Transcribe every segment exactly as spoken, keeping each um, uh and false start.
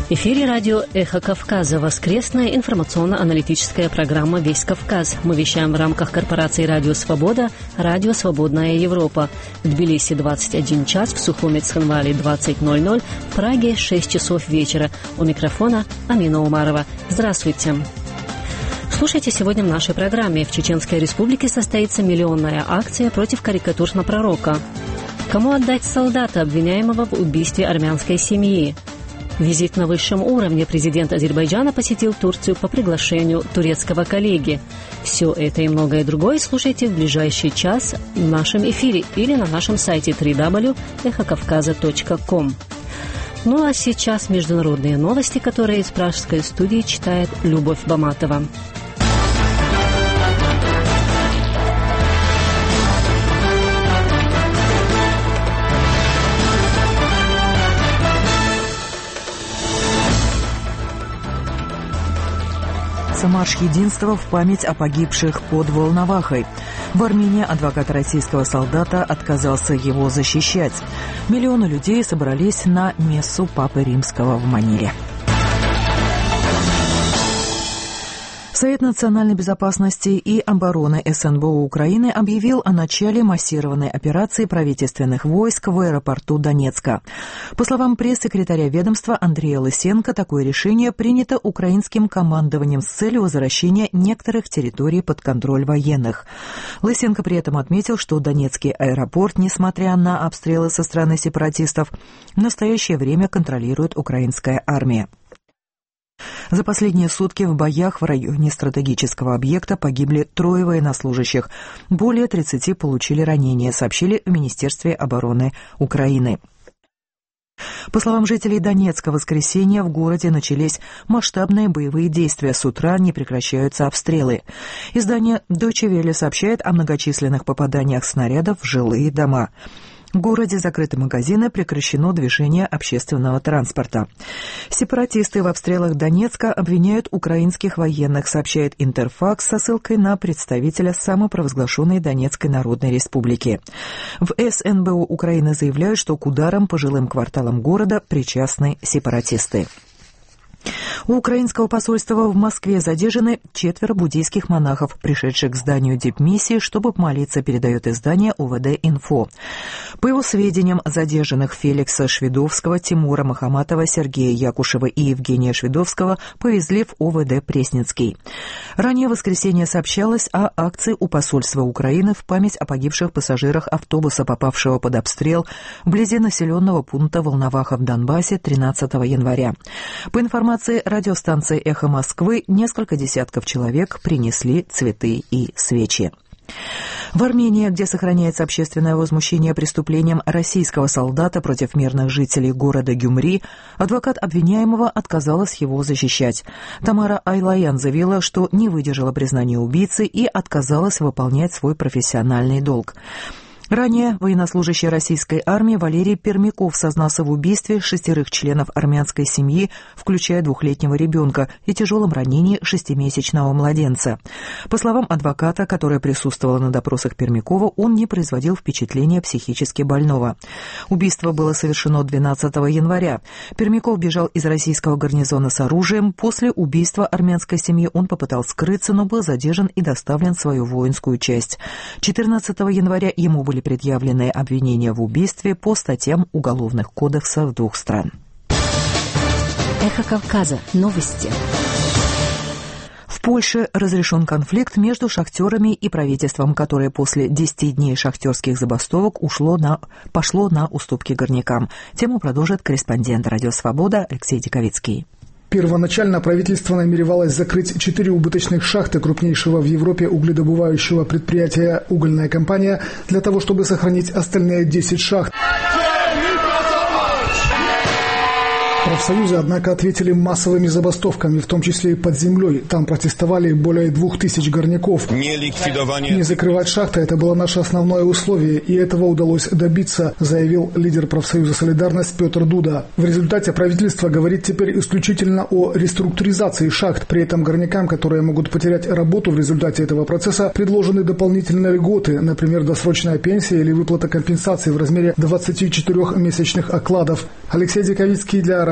В эфире радио «Эхо Кавказа», воскресная информационно-аналитическая программа «Весь Кавказ». Мы вещаем в рамках корпорации «Радио Свобода», «Радио Свободная Европа». В Тбилиси двадцать один час, в Сухуме Цхинвале двадцать ноль ноль, в Праге шесть часов вечера. У микрофона Амина Умарова. Здравствуйте. Слушайте сегодня в нашей программе. В Чеченской Республике состоится миллионная акция против карикатур на пророка. Кому отдать солдата, обвиняемого в убийстве армянской семьи? Визит на высшем уровне. Президент Азербайджана посетил Турцию по приглашению турецкого коллеги. Все это и многое другое слушайте в ближайший час в нашем эфире или на нашем сайте дабл ю дабл ю дабл ю точка эхо кавказа точка ком. Ну а сейчас международные новости, которые из пражской студии читает Любовь Баматова. Марш единства в память о погибших под Волновахой. В Армении адвокат российского солдата отказался его защищать. Миллионы людей собрались на мессу Папы Римского в Маниле. Совет национальной безопасности и обороны эс эн бэ о Украины объявил о начале массированной операции правительственных войск в аэропорту Донецка. По словам пресс-секретаря ведомства Андрея Лысенко, такое решение принято украинским командованием с целью возвращения некоторых территорий под контроль военных. Лысенко при этом отметил, что Донецкий аэропорт, несмотря на обстрелы со стороны сепаратистов, в настоящее время контролирует украинская армия. За последние сутки в боях в районе стратегического объекта погибли трое военнослужащих. Более тридцати получили ранения, сообщили в Министерстве обороны Украины. По словам жителей Донецка, в воскресенье в городе начались масштабные боевые действия. С утра не прекращаются обстрелы. Издание Deutsche Welle сообщает о многочисленных попаданиях снарядов в жилые дома. В городе закрыты магазины, прекращено движение общественного транспорта. Сепаратисты в обстрелах Донецка обвиняют украинских военных, сообщает Интерфакс со ссылкой на представителя самопровозглашенной Донецкой Народной Республики. В эс эн бэ о Украины заявляют, что к ударам по жилым кварталам города причастны сепаратисты. У украинского посольства в Москве задержаны четверо буддийских монахов, пришедших к зданию дипмиссии, чтобы помолиться, передает издание о вэ дэ-Инфо. По его сведениям, задержанных Феликса Шведовского, Тимура Махаматова, Сергея Якушева и Евгения Шведовского повезли в о вэ дэ Пресненский. Ранее в воскресенье сообщалось о акции у посольства Украины в память о погибших пассажирах автобуса, попавшего под обстрел вблизи населенного пункта Волноваха в Донбассе тринадцатого января. По информации радиостанции «Эхо Москвы», несколько десятков человек принесли цветы и свечи. В Армении, где сохраняется общественное возмущение преступлением российского солдата против мирных жителей города Гюмри, адвокат обвиняемого отказалась его защищать. Тамара Айлаян заявила, что не выдержала признания убийцы и отказалась выполнять свой профессиональный долг. Ранее военнослужащий российской армии Валерий Пермяков сознался в убийстве шестерых членов армянской семьи, включая двухлетнего ребенка, и тяжелом ранении шестимесячного младенца. По словам адвоката, которая присутствовала на допросах Пермякова, он не производил впечатления психически больного. Убийство было совершено двенадцатого января. Пермяков бежал из российского гарнизона с оружием. После убийства армянской семьи он попытался скрыться, но был задержан и доставлен в свою воинскую часть. четырнадцатого января ему были предъявлены обвинения в убийстве по статьям уголовных кодексов двух стран. Эхо Кавказа. Новости. В Польше разрешен конфликт между шахтерами и правительством, которое после десяти дней шахтерских забастовок ушло на, пошло на уступки горнякам. Тему продолжит корреспондент «Радио Свобода» Алексей Диковицкий. Первоначально правительство намеревалось закрыть четыре убыточных шахты крупнейшего в Европе угледобывающего предприятия «Угольная компания» для того, чтобы сохранить остальные десять шахт. Профсоюзы, однако, ответили массовыми забастовками, в том числе и под землей. Там протестовали более двух тысяч горняков. Не ликвидование... Не закрывать шахты – это было наше основное условие, и этого удалось добиться, заявил лидер профсоюза «Солидарность» Петр Дуда. В результате правительство говорит теперь исключительно о реструктуризации шахт. При этом горнякам, которые могут потерять работу в результате этого процесса, предложены дополнительные льготы, например, досрочная пенсия или выплата компенсации в размере двадцати четырёх месячных окладов. Алексей Диковицкий для радио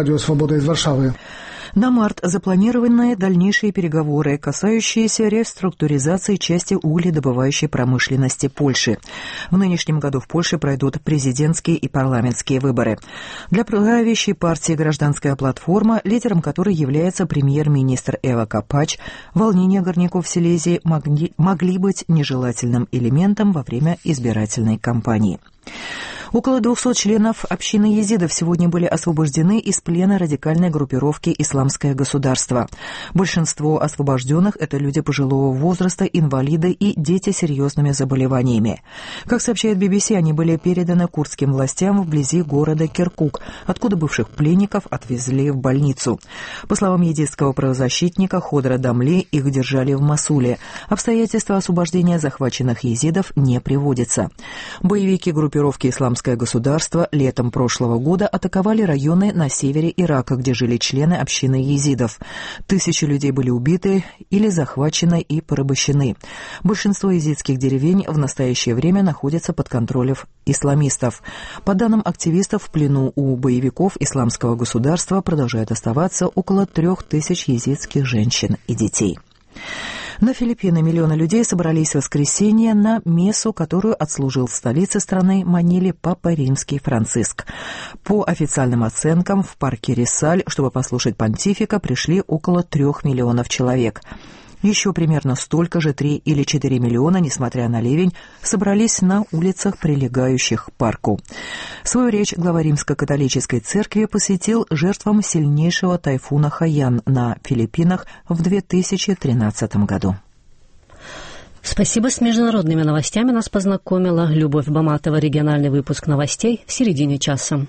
Радио Свобода из Варшавы. На март запланированы дальнейшие переговоры, касающиеся реструктуризации части угледобывающей промышленности Польши. В нынешнем году в Польше пройдут президентские и парламентские выборы. Для правящей партии «Гражданская платформа», лидером которой является премьер-министр Эва Копач, волнения горняков Силезии могли, могли быть нежелательным элементом во время избирательной кампании. Около двухсот членов общины езидов сегодня были освобождены из плена радикальной группировки «Исламское государство». Большинство освобожденных – это люди пожилого возраста, инвалиды и дети с серьезными заболеваниями. Как сообщает би би си, они были переданы курдским властям вблизи города Киркук, откуда бывших пленников отвезли в больницу. По словам езидского правозащитника Ходра Дамли, их держали в Мосуле. Обстоятельства освобождения захваченных езидов не приводятся. Боевики группировки «Исламское государство» летом прошлого года атаковали районы на севере Ирака, где жили члены общины езидов. Тысячи людей были убиты или захвачены и порабощены. Большинство езидских деревень в настоящее время находятся под контролем исламистов. По данным активистов, в плену у боевиков «Исламского государства» продолжают оставаться около трех тысяч езидских женщин и детей. На Филиппины миллионы людей собрались в воскресенье на мессу, которую отслужил в столице страны Маниле Папа Римский Франциск. По официальным оценкам, в парке Рисаль, чтобы послушать понтифика, пришли около трех миллионов человек. Еще примерно столько же, три или четыре миллиона, несмотря на ливень, собрались на улицах, прилегающих к парку. Свою речь глава Римско-католической церкви посвятил жертвам сильнейшего тайфуна Хаян на Филиппинах в две тысячи тринадцатом году. Спасибо. С международными новостями нас познакомила Любовь Баматова. Региональный выпуск новостей в середине часа.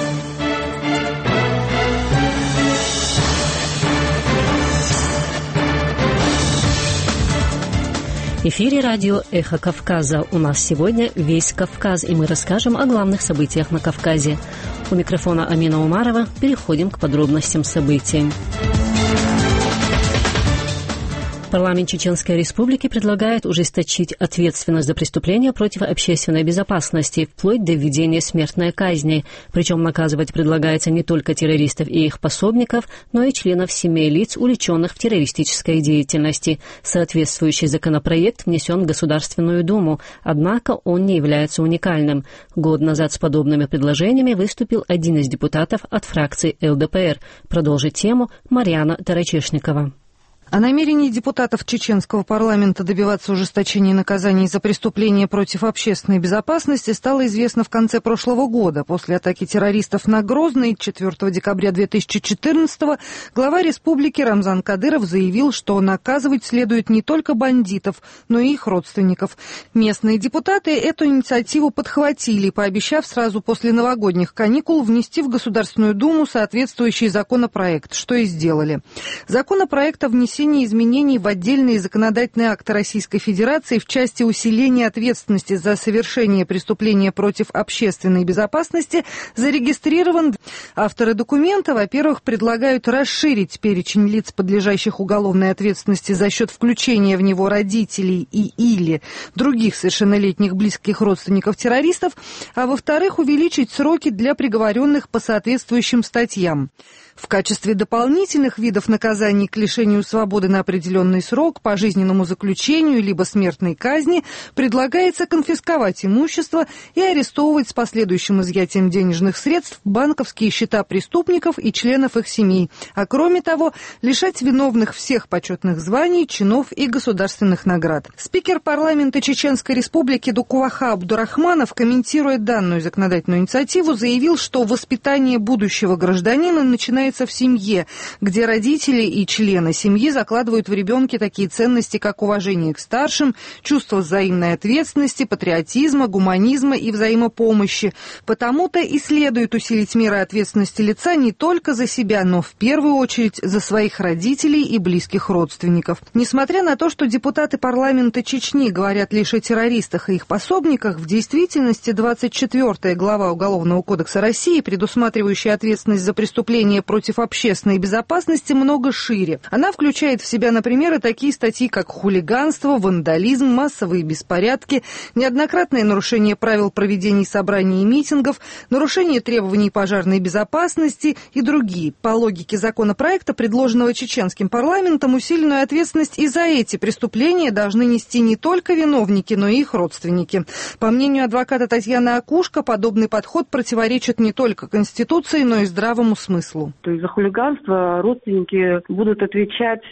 В эфире радио «Эхо Кавказа». У нас сегодня весь Кавказ, и мы расскажем о главных событиях на Кавказе. У микрофона Амина Умарова. Переходим к подробностям событий. Парламент Чеченской Республики предлагает ужесточить ответственность за преступления против общественной безопасности, вплоть до введения смертной казни. Причем наказывать предлагается не только террористов и их пособников, но и членов семей лиц, увлеченных в террористической деятельности. Соответствующий законопроект внесен в Государственную Думу, однако он не является уникальным. Год назад с подобными предложениями выступил один из депутатов от фракции эл дэ пэ эр. Продолжит тему Марьяна Тарачешникова. О намерении депутатов чеченского парламента добиваться ужесточения наказаний за преступления против общественной безопасности стало известно в конце прошлого года. После атаки террористов на Грозный четвёртого декабря две тысячи четырнадцатого глава республики Рамзан Кадыров заявил, что наказывать следует не только бандитов, но и их родственников. Местные депутаты эту инициативу подхватили, пообещав сразу после новогодних каникул внести в Государственную Думу соответствующий законопроект, что и сделали. Законопроект о внесении изменений в отдельные законодательные акты Российской Федерации в части усиления ответственности за совершение преступления против общественной безопасности зарегистрирован. Авторы документа, во-первых, предлагают расширить перечень лиц, подлежащих уголовной ответственности за счет включения в него родителей и или других совершеннолетних близких родственников террористов, а во-вторых, увеличить сроки для приговоренных по соответствующим статьям. В качестве дополнительных видов наказаний к лишению свободы на определенный срок, пожизненному заключению либо смертной казни предлагается конфисковать имущество и арестовывать с последующим изъятием денежных средств банковские счета преступников и членов их семей, а кроме того, лишать виновных всех почетных званий, чинов и государственных наград. Спикер парламента Чеченской Республики Дукуваха Абдурахманов, комментируя данную законодательную инициативу, заявил, что воспитание будущего гражданина начинается в семье, где родители и члены семьи закладывают в ребенке такие ценности, как уважение к старшим, чувство взаимной ответственности, патриотизма, гуманизма и взаимопомощи. Потому-то и следует усилить меры ответственности лица не только за себя, но в первую очередь за своих родителей и близких родственников. Несмотря на то, что депутаты парламента Чечни говорят лишь о террористах и их пособниках, в действительности двадцать четвёртая глава Уголовного кодекса России, предусматривающая ответственность за преступления против общественной безопасности, много шире. Она включает включает в себя, например, и такие статьи, как хулиганство, вандализм, массовые беспорядки, неоднократное нарушение правил проведения собраний и митингов, нарушение требований пожарной безопасности и другие. По логике законопроекта, предложенного чеченским парламентом, усиленную ответственность и за эти преступления должны нести не только виновники, но и их родственники. По мнению адвоката Татьяны Акушко, подобный подход противоречит не только Конституции, но и здравому смыслу. То есть за хулиганство родственники будут отвечать,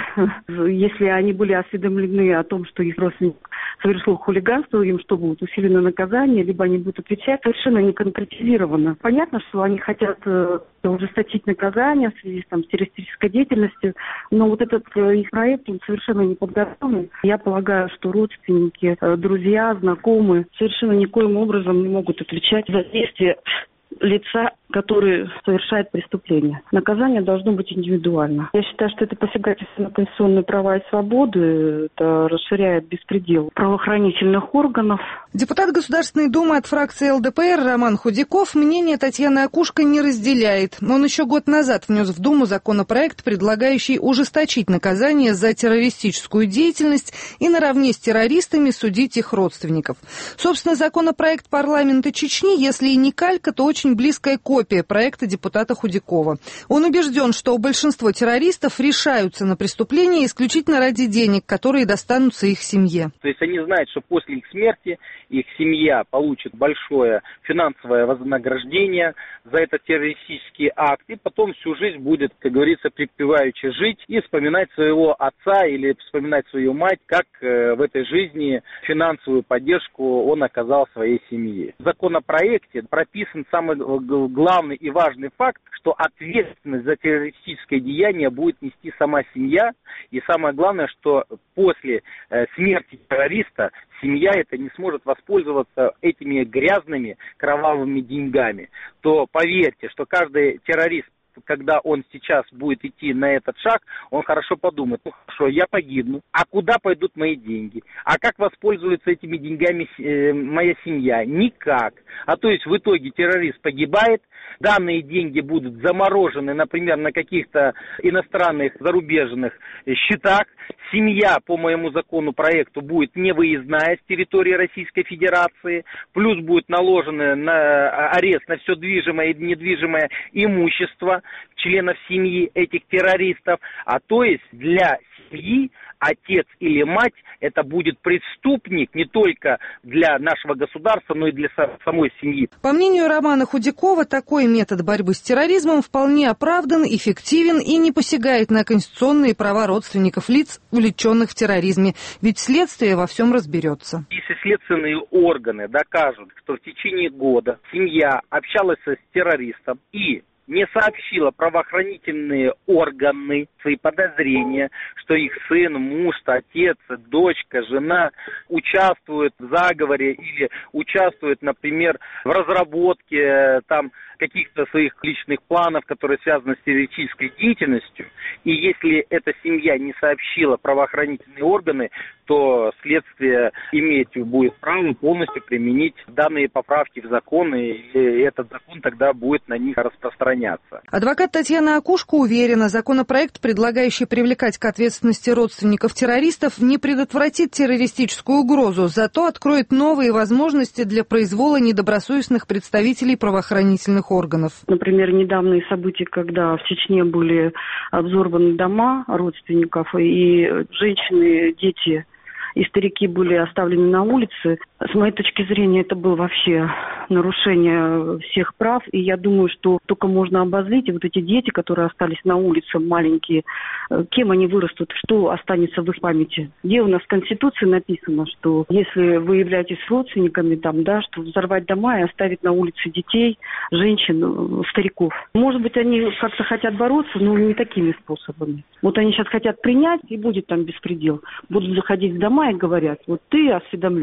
если они были осведомлены о том, что их родственник совершил хулиганство, им что, будет усилено наказание, либо они будут отвечать совершенно не конкретизированно. Понятно, что они хотят ужесточить наказание в связи там, с террористической деятельностью, но вот этот их проект, он совершенно не подготовлен. Я полагаю, что родственники, друзья, знакомые совершенно никоим образом не могут отвечать за действия лица, который совершает преступление. Наказание должно быть индивидуально. Я считаю, что это посягательство на конституционные права и свободы, это расширяет беспредел правоохранительных органов. Депутат Государственной Думы от фракции эл дэ пэ эр Роман Худяков мнение Татьяны Акушко не разделяет. Он еще год назад внес в Думу законопроект, предлагающий ужесточить наказание за террористическую деятельность и наравне с террористами судить их родственников. Собственно, законопроект парламента Чечни, если и не калька, то очень близкая копия проекта депутата Худякова. Он убежден, что большинство террористов решаются на преступления исключительно ради денег, которые достанутся их семье. То есть они знают, что после их смерти их семья получит большое финансовое вознаграждение за этот террористический акт, и потом всю жизнь будет, как говорится, припеваючи жить и вспоминать своего отца или вспоминать свою мать, как в этой жизни финансовую поддержку он оказал своей семье. В законопроекте прописан самый главный и важный факт, что ответственность за террористическое деяние будет нести сама семья, и самое главное, что после смерти террориста семья это не сможет воспользоваться этими грязными кровавыми деньгами. То поверьте, что каждый террорист, когда он сейчас будет идти на этот шаг, он хорошо подумает: ну хорошо, я погибну, а куда пойдут мои деньги? А как воспользуется этими деньгами э, моя семья? Никак. А то есть в итоге террорист погибает, данные деньги будут заморожены, например, на каких-то иностранных зарубежных счетах. Семья, по моему закону, проекту, будет невыездная с территории Российской Федерации, плюс будет наложен на арест на все движимое и недвижимое имущество членов семьи этих террористов. А то есть для семьи отец или мать это будет преступник не только для нашего государства, но и для самой семьи. По мнению Романа Худякова, такой метод борьбы с терроризмом вполне оправдан, эффективен и не посягает на конституционные права родственников лиц, увлеченных в терроризме. Ведь следствие во всем разберется. Если следственные органы докажут, что в течение года семья общалась с террористом и не сообщила правоохранительные органы свои подозрения, что их сын, муж, отец, дочка, жена участвуют в заговоре или участвуют, например, в разработке там каких-то своих личных планов, которые связаны с террористической деятельностью, и если эта семья не сообщила правоохранительные органы, то следствие имеет будет право полностью применить данные поправки в закон, и этот закон тогда будет на них распространяться. Адвокат Татьяна Акушко уверена, законопроект, предлагающий привлекать к ответственности родственников террористов, не предотвратит террористическую угрозу, зато откроет новые возможности для произвола недобросовестных представителей правоохранительных органов. Например, недавние события, когда в Чечне были взорваны дома родственников, и женщины, дети и старики были оставлены на улице. С моей точки зрения, это было вообще нарушение всех прав. И я думаю, что только можно обозлить. И вот эти дети, которые остались на улице, маленькие, кем они вырастут, что останется в их памяти? Где у нас в Конституции написано, что если вы являетесь родственниками, там, да, что взорвать дома и оставить на улице детей, женщин, стариков. Может быть, они как-то хотят бороться, но не такими способами. Вот они сейчас хотят принять, и будет там беспредел. Будут заходить в дома и говорят: вот ты осведомлен.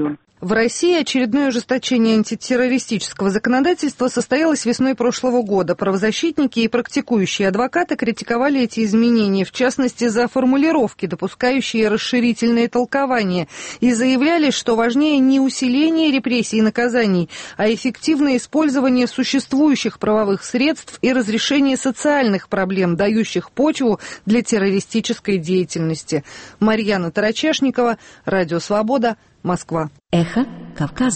В России очередное ужесточение антитеррористического законодательства состоялось весной прошлого года. Правозащитники и практикующие адвокаты критиковали эти изменения, в частности, за формулировки, допускающие расширительные толкования, и заявляли, что важнее не усиление репрессий и наказаний, а эффективное использование существующих правовых средств и разрешение социальных проблем, дающих почву для террористической деятельности. Марьяна Тарачешникова, Радио Свобода, Москва. Эхо Кавказа.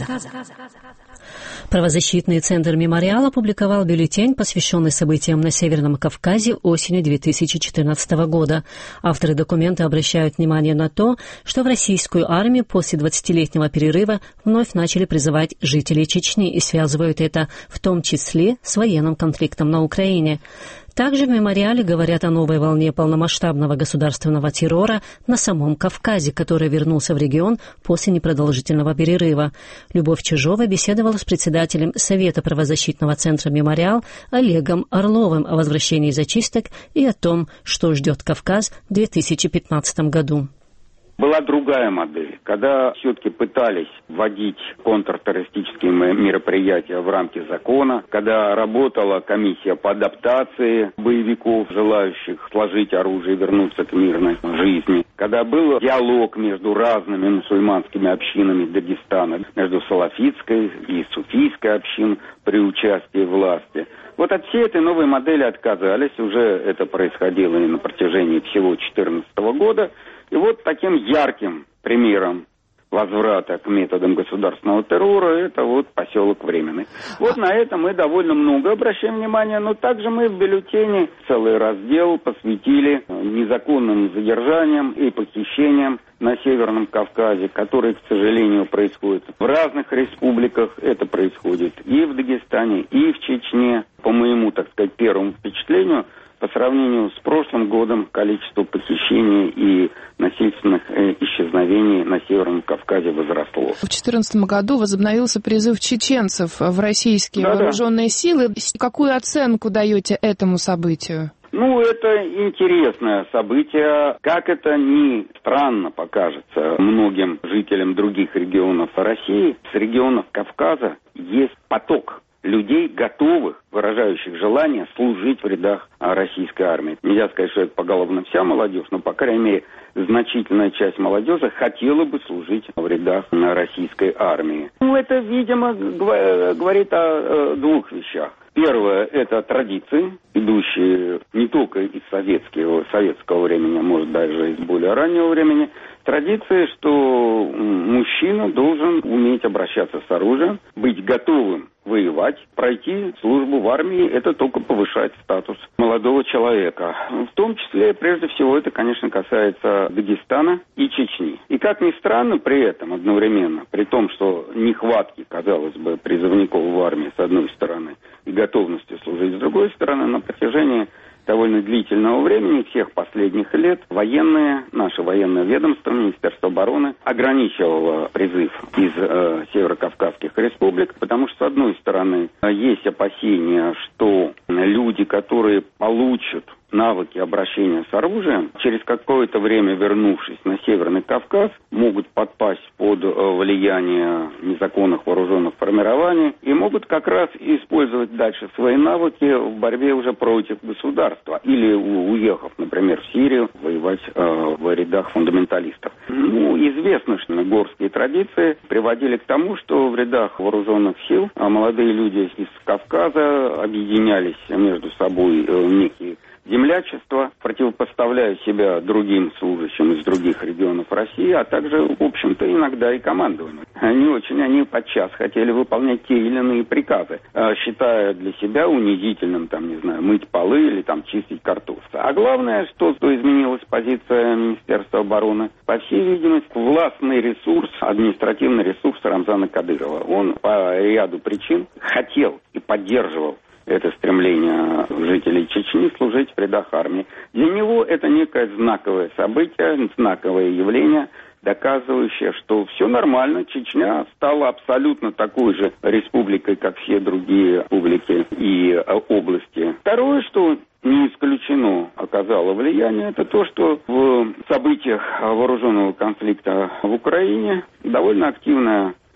Правозащитный центр «Мемориал» опубликовал бюллетень, посвященный событиям на Северном Кавказе осенью две тысячи четырнадцатого года. Авторы документа обращают внимание на то, что в российскую армию после двадцатилетнего перерыва вновь начали призывать жителей Чечни и связывают это в том числе с военным конфликтом на Украине. Также в «Мемориале» говорят о новой волне полномасштабного государственного террора на самом Кавказе, который вернулся в регион после непродолжительного перерыва. Любовь Чижова беседовала с председателем Совета правозащитного центра «Мемориал» Олегом Орловым о возвращении зачисток и о том, что ждет Кавказ в две тысячи пятнадцатом году. Была другая модель, когда все-таки пытались вводить контртеррористические мероприятия в рамки закона, когда работала комиссия по адаптации боевиков, желающих сложить оружие и вернуться к мирной жизни, когда был диалог между разными мусульманскими общинами Дагестана, между салафитской и суфийской общин при участии власти. Вот от всей этой новой модели отказались, уже это происходило и на протяжении всего две тысячи четырнадцатого года. И вот таким ярким примером возврата к методам государственного террора это вот поселок Временный. Вот на это мы довольно много обращаем внимание, но также мы в бюллетене целый раздел посвятили незаконным задержаниям и похищениям на Северном Кавказе, которые, к сожалению, происходят в разных республиках. Это происходит и в Дагестане, и в Чечне. По моему, так сказать, первому впечатлению, по сравнению с прошлым годом количество похищений и насильственных э, исчезновений на Северном Кавказе возросло. В две тысячи четырнадцатом году возобновился призыв чеченцев в российские Да-да. вооруженные силы. Какую оценку даете этому событию? Ну, это интересное событие. Как это ни странно покажется многим жителям других регионов России, с регионов Кавказа есть поток людей, готовых, выражающих желание служить в рядах российской армии. Нельзя сказать, что это поголовно вся молодежь, но, по крайней мере, значительная часть молодежи хотела бы служить в рядах российской армии. Ну, это, видимо, говорит о двух вещах. Первое – это традиции, идущие не только из советского, советского времени, а может даже из более раннего времени. Традиция, что мужчина должен уметь обращаться с оружием, быть готовым воевать, пройти службу в армии, это только повышает статус молодого человека. В том числе, прежде всего, это, конечно, касается Дагестана и Чечни. И как ни странно, при этом одновременно, при том, что нехватки, казалось бы, призывников в армии с одной стороны и готовности служить с другой стороны, на протяжении довольно длительного времени, всех последних лет, военные, наше военное ведомство, Министерство обороны, ограничивало призыв из э, северокавказских республик, потому что, с одной стороны, есть опасения, что люди, которые получат навыки обращения с оружием, через какое-то время, вернувшись на Северный Кавказ, могут подпасть под влияние незаконных вооруженных формирований и могут как раз использовать дальше свои навыки в борьбе уже против государства или, уехав, например, в Сирию, воевать э, в рядах фундаменталистов. Ну, известно, что горские традиции приводили к тому, что в рядах вооруженных сил молодые люди из Кавказа объединялись между собой э, некие землячество, противопоставляя себя другим служащим из других регионов России, а также, в общем-то, иногда и командованию. Они очень, они подчас хотели выполнять те или иные приказы, считая для себя унизительным, там, не знаю, мыть полы или там чистить картошку. А главное, что, что изменилась позиция Министерства обороны, по всей видимости, властный ресурс, административный ресурс Рамзана Кадырова. Он по ряду причин хотел и поддерживал это стремление жителей Чечни служить в рядах армии. Для него это некое знаковое событие, знаковое явление, доказывающее, что все нормально, Чечня стала абсолютно такой же республикой, как все другие республики и области. Второе, что не исключено оказало влияние, это то, что в событиях вооруженного конфликта в Украине довольно активное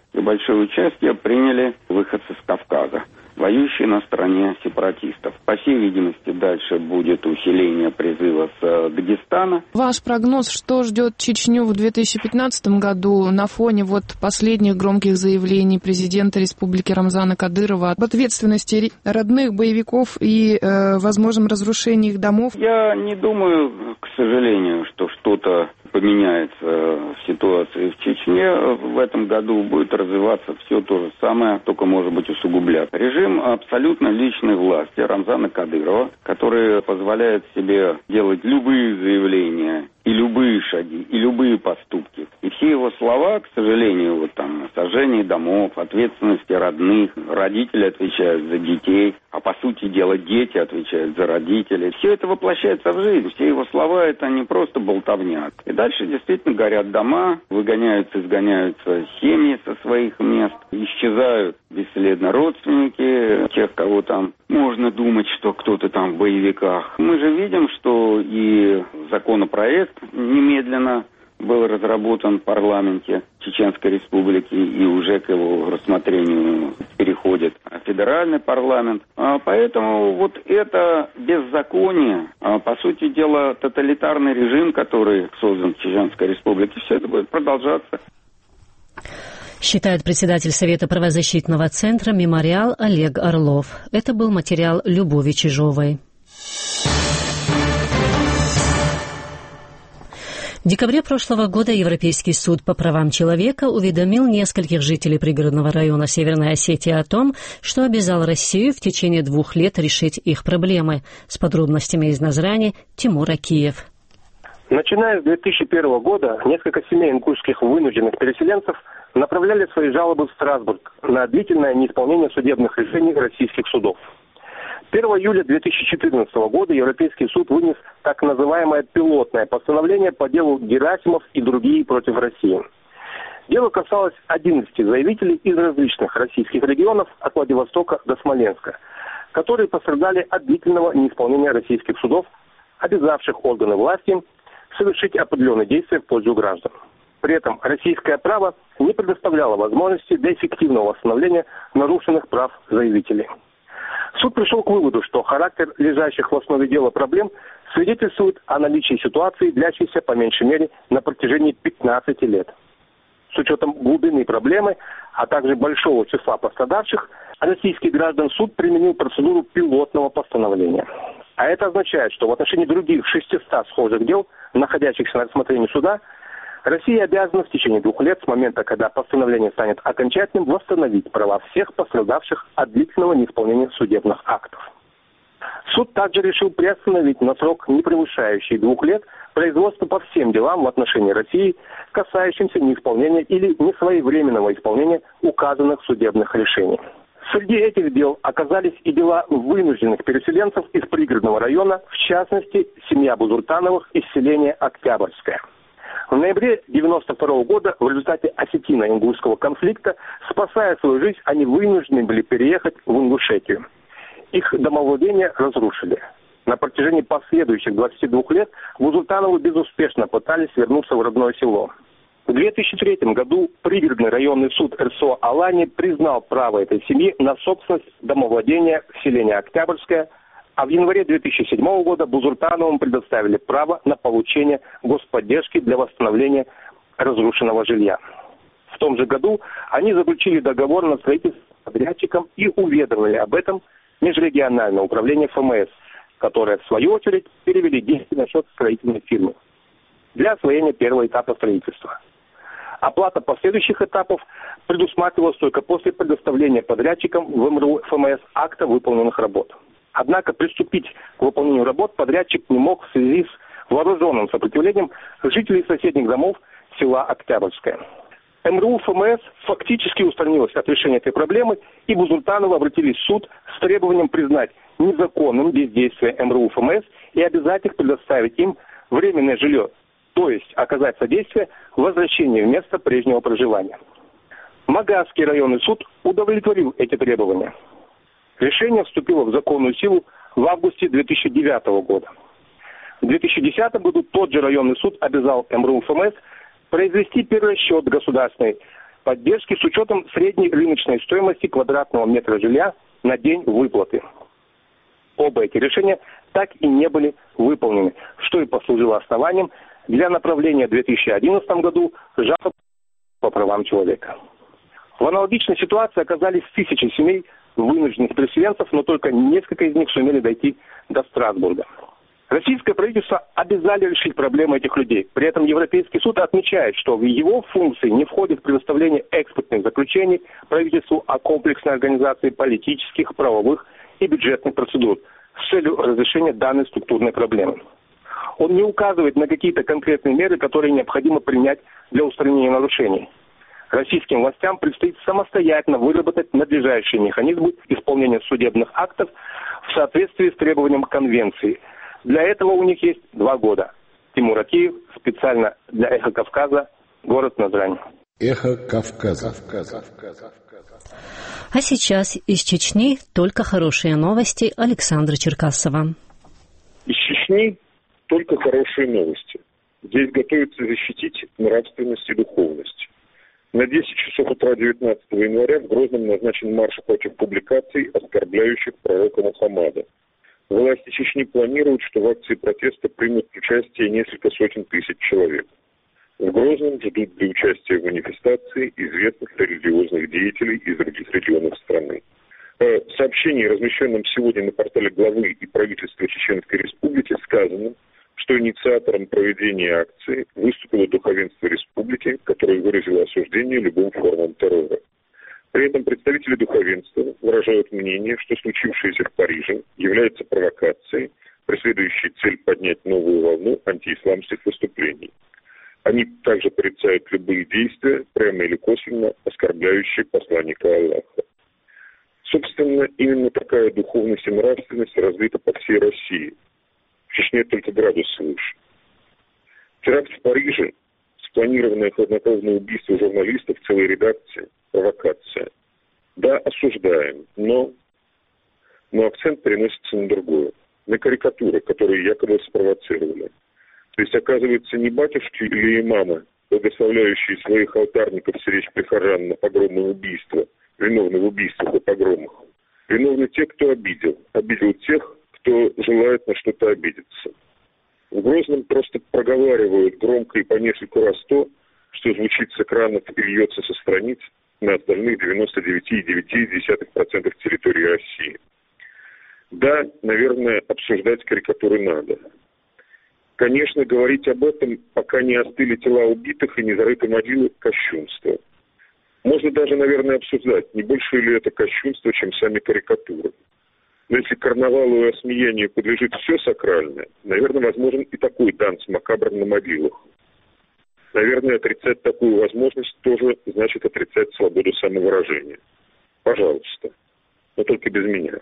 и большое участие приняли выходцы с Кавказа, воюющие на стороне сепаратистов. По всей видимости, дальше будет усиление призыва с Дагестана. Ваш прогноз, что ждет Чечню в две тысячи пятнадцатом году на фоне вот последних громких заявлений президента Республики Рамзана Кадырова об ответственности родных боевиков и э, возможном разрушении их домов? Я не думаю, к сожалению, что что-то поменяется в ситуации в Чечне. В этом году будет развиваться все то же самое, только, может быть, усугубляться. Режим абсолютно личной власти Рамзана Кадырова, который позволяет себе делать любые заявления и любые шаги, и любые поступки. И все его слова, к сожалению, вот там, сожжение домов, ответственности родных, родители отвечают за детей, а по сути дела дети отвечают за родителей. Все это воплощается в жизнь. Все его слова — это не просто болтовня. И дальше действительно горят дома, выгоняются, изгоняются семьи со своих мест, исчезают бесследно родственники тех, кого там можно думать, что кто-то там в боевиках. Мы же видим, что и законопроект немедленно был разработан в парламенте Чеченской Республики и уже к его рассмотрению переходит федеральный парламент. Поэтому вот это беззаконие, по сути дела тоталитарный режим, который создан в Чеченской Республике, все это будет продолжаться. Считает председатель Совета правозащитного центра «Мемориал» Олег Орлов. Это был материал Любови Чижовой. В декабре прошлого года Европейский суд по правам человека уведомил нескольких жителей пригородного района Северной Осетии о том, что обязал Россию в течение двух лет решить их проблемы. С подробностями из Назрани Тимур Акиев. Начиная с две тысячи первого года несколько семей ингушских вынужденных переселенцев направляли свои жалобы в Страсбург на длительное неисполнение судебных решений российских судов. первого июля две тысячи четырнадцатого года Европейский суд вынес так называемое пилотное постановление по делу Герасимов и другие против России. Дело касалось одиннадцати заявителей из различных российских регионов от Владивостока до Смоленска, которые пострадали от длительного неисполнения российских судов, обязавших органы власти совершить определенные действия в пользу граждан. При этом российское право не предоставляло возможности для эффективного восстановления нарушенных прав заявителей. Суд пришел к выводу, что характер лежащих в основе дела проблем свидетельствует о наличии ситуации, длящейся по меньшей мере на протяжении пятнадцати лет. С учетом глубины проблемы, а также большого числа пострадавших, российских граждан суд применил процедуру пилотного постановления. А это означает, что в отношении других шестисот схожих дел, находящихся на рассмотрении суда, Россия обязана в течение двух лет с момента, когда постановление станет окончательным, восстановить права всех пострадавших от длительного неисполнения судебных актов. Суд также решил приостановить на срок, не превышающий двух лет, производство по всем делам в отношении России, касающимся неисполнения или несвоевременного исполнения указанных судебных решений. Среди этих дел оказались и дела вынужденных переселенцев из пригородного района, в частности, семья Бузуртановых из селения Октябрьское. В ноябре девяносто второго года в результате осетино-ингушского конфликта, спасая свою жизнь, они вынуждены были переехать в Ингушетию. Их домовладения разрушили. На протяжении последующих двадцати двух лет Бузуртановы безуспешно пытались вернуться в родное село. В две тысячи третьем году пригородный районный суд РСО Алании признал право этой семьи на собственность домовладения в селении Октябрьское, а в январе две тысячи седьмого года Бузуртановым предоставили право на получение господдержки для восстановления разрушенного жилья. В том же году они заключили договор на строительство с подрядчиком и уведомили об этом межрегиональное управление ФМС, которое, в свою очередь, перевели деньги на счет строительной фирмы для освоения первого этапа строительства. Оплата последующих этапов предусматривалась только после предоставления подрядчикам в МРУ ФМС акта выполненных работ. Однако приступить к выполнению работ подрядчик не мог в связи с вооруженным сопротивлением жителей соседних домов села Октябрьское. МРУ ФМС фактически устранилась от решения этой проблемы, и Бузуртановы обратились в суд с требованием признать незаконным бездействие МРУ ФМС и обязать их предоставить им временное жилье, то есть оказать содействие в возвращении в место прежнего проживания. Магасский районный суд удовлетворил эти требования. Решение вступило в законную силу в августе две тысячи девятого года. В две тысячи десятом году тот же районный суд обязал МРУ ФМС произвести перерасчет государственной поддержки с учетом средней рыночной стоимости квадратного метра жилья на день выплаты. Оба эти решения так и не были выполнены, что и послужило основанием для направления в две тысячи одиннадцатом году жалоб по правам человека. В аналогичной ситуации оказались тысячи семей вынужденных переселенцев, но только несколько из них сумели дойти до Страсбурга. Российское правительство обязали решить проблемы этих людей. При этом Европейский суд отмечает, что в его функции не входит предоставление экспертных заключений правительству о комплексной организации политических, правовых и бюджетных процедур с целью разрешения данной структурной проблемы. Он не указывает на какие-то конкретные меры, которые необходимо принять для устранения нарушений. Российским властям предстоит самостоятельно выработать надлежащие механизмы исполнения судебных актов в соответствии с требованием Конвенции. Для этого у них есть два года. Тимур Акиев, специально для «Эхо Кавказа», город Назрань. «Эхо Кавказа». А сейчас из Чечни только хорошие новости. Александра Черкасова. Из Чечни только хорошие новости. Здесь готовятся защитить нравственность и духовность. На десять часов утра девятнадцатого января в Грозном назначен марш против публикаций, оскорбляющих пророка Мухаммада. Власти Чечни планируют, что в акции протеста примут участие несколько сотен тысяч человек. В Грозном ждут для участия в манифестации известных религиозных деятелей из других регионов страны. В сообщении, размещенном сегодня на портале главы и правительства Чеченской Республики, сказано, что инициатором проведения акции выступило духовенство республики, которое выразило осуждение любым формам террора. При этом представители духовенства выражают мнение, что случившееся в Париже является провокацией, преследующей цель поднять новую волну антиисламских выступлений. Они также порицают любые действия, прямо или косвенно оскорбляющие посланника Аллаха. Собственно, именно такая духовность и нравственность развита по всей России. В Чечне только градус выше. Теракт в Париже, спланированное хладнокровное убийство журналистов, целой редакции, провокация. Да, осуждаем, но, но акцент переносится на другое. На карикатуры, которые якобы спровоцировали. То есть, оказывается, не батюшки или имамы, благословляющие своих алтарников стеречь прихожан на погромное убийство, виновны в убийствах и погромах. Виновны те, кто обидел. Обидел тех, кто желает на что-то обидеться. В Грозном просто проговаривают громко и по нескольку раз то, что звучит с экранов и льется со страниц на остальных девяносто девять целых девять десятых процента территории России. Да, наверное, обсуждать карикатуры надо. Конечно, говорить об этом, пока не остыли тела убитых и не зарыты могилы, кощунство. Можно даже, наверное, обсуждать, не больше ли это кощунство, чем сами карикатуры. Но если карнавалу и осмеянию подлежит все сакральное, наверное, возможен и такой танц макабр на могилах. Наверное, отрицать такую возможность тоже значит отрицать свободу самовыражения. Пожалуйста, но только без меня.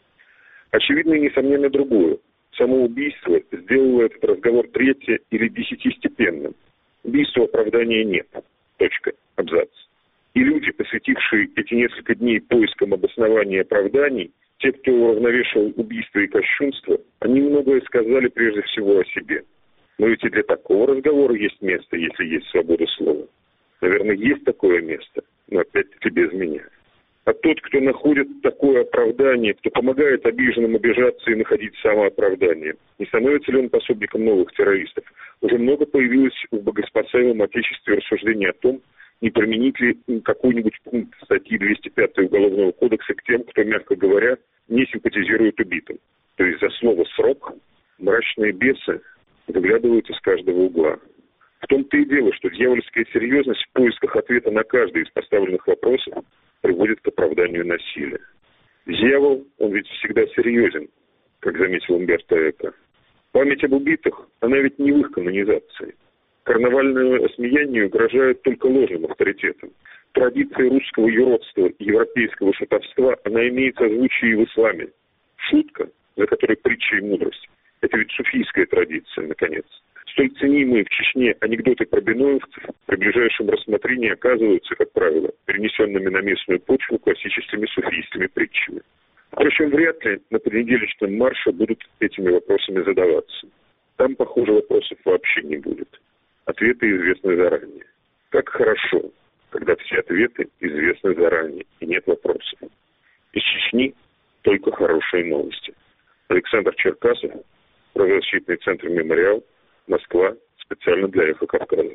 Очевидно и несомненно другое. Само убийство сделало этот разговор третье или десятистепенным. Убийству оправдания нет. Точка. Абзац. И люди, посвятившие эти несколько дней поискам обоснования оправданий, те, кто уравновешивал убийство и кощунство, они многое сказали прежде всего о себе. Но ведь и для такого разговора есть место, если есть свобода слова. Наверное, есть такое место, но опять-таки без меня. А тот, кто находит такое оправдание, кто помогает обиженным обижаться и находить самооправдание, не становится ли он пособником новых террористов? Уже много появилось в богоспасаемом Отечестве рассуждений о том, не применить ли какой-нибудь пункт статьи двести пятой Уголовного кодекса к тем, кто, мягко говоря, не симпатизирует убитым. То есть за слово «срок» мрачные бесы выглядывают из каждого угла. В том-то и дело, что дьявольская серьезность в поисках ответа на каждый из поставленных вопросов приводит к оправданию насилия. Дьявол, он ведь всегда серьезен, как заметил Умберто Эко. Память об убитых, она ведь не в их канонизации. Карнавальное осмеяние угрожает только ложным авторитетом. Традиция русского юродства и европейского шутовства, она имеет созвучие и в исламе. Шутка, за которой притча и мудрость, это ведь суфийская традиция, наконец. Столь ценимые в Чечне анекдоты про беноевцев при ближайшем рассмотрении оказываются, как правило, перенесенными на местную почву классическими суфийскими притчами. Впрочем, вряд ли на понедельничном марше будут этими вопросами задаваться. Там, похоже, вопросов вообще не будет. Ответы известны заранее. Как хорошо, когда все ответы известны заранее и нет вопросов. Из Чечни только хорошие новости. Александр Черкасов, правозащитный центр «Мемориал», Москва, специально для «Эхо Кавказа».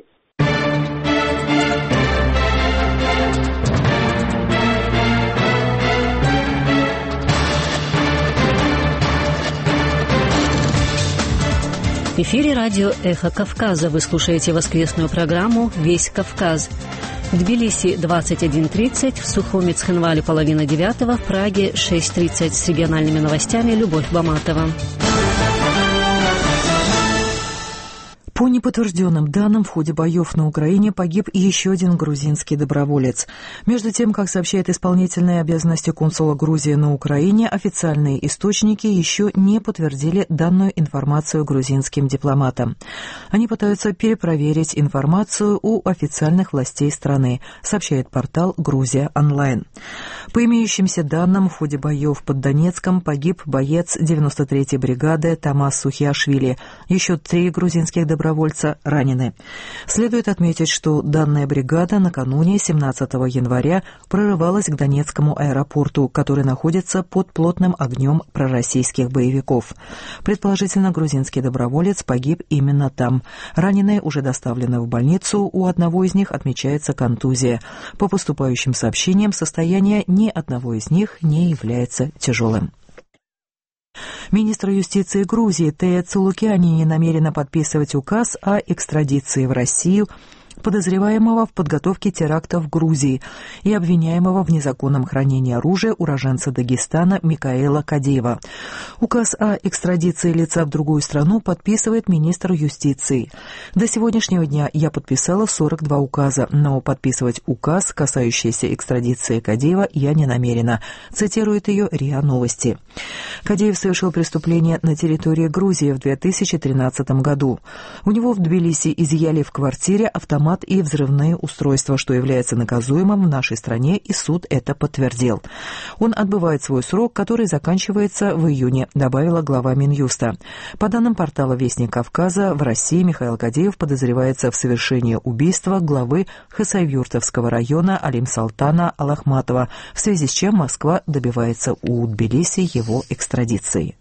В эфире радио «Эхо Кавказа». Вы слушаете воскресную программу «Весь Кавказ». В Тбилиси двадцать один тридцать, в Сухуми Цхинвале половина девятого, в Праге шесть тридцать. С региональными новостями Любовь Баматова. По неподтвержденным данным, в ходе боев на Украине погиб еще один грузинский доброволец. Между тем, как сообщает исполнительные обязанности консула Грузии на Украине, официальные источники еще не подтвердили данную информацию грузинским дипломатам. Они пытаются перепроверить информацию у официальных властей страны, сообщает портал «Грузия онлайн». По имеющимся данным, в ходе боев под Донецком погиб боец девяносто третьей бригады Тамас Сухиашвили. Еще три грузинских добровольца добровольца ранены. Следует отметить, что данная бригада накануне семнадцатого января прорывалась к Донецкому аэропорту, который находится под плотным огнем пророссийских боевиков. Предположительно, грузинский доброволец погиб именно там. Раненые уже доставлены в больницу, у одного из них отмечается контузия. По поступающим сообщениям, состояние ни одного из них не является тяжелым. Министр юстиции Грузии Тея Цулукяни не намерена подписывать указ о экстрадиции в Россию подозреваемого в подготовке теракта в Грузии и обвиняемого в незаконном хранении оружия уроженца Дагестана Микаэла Кадеева. Указ о экстрадиции лица в другую страну подписывает министр юстиции. До сегодняшнего дня я подписала сорок два указа, но подписывать указ, касающийся экстрадиции Кадеева, я не намерена, цитирует ее РИА Новости. Кадеев совершил преступление на территории Грузии в две тысячи тринадцатом году. У него в Тбилиси изъяли в квартире автомат и взрывные устройства, что является наказуемым в нашей стране, и суд это подтвердил. Он отбывает свой срок, который заканчивается в июне, добавила глава Минюста. По данным портала «Вестник Кавказа», в России Михаил Кадеев подозревается в совершении убийства главы Хасавюртовского района Алим-Салтана Алахматова, в связи с чем Москва добивается у Тбилиси его экстрадиции.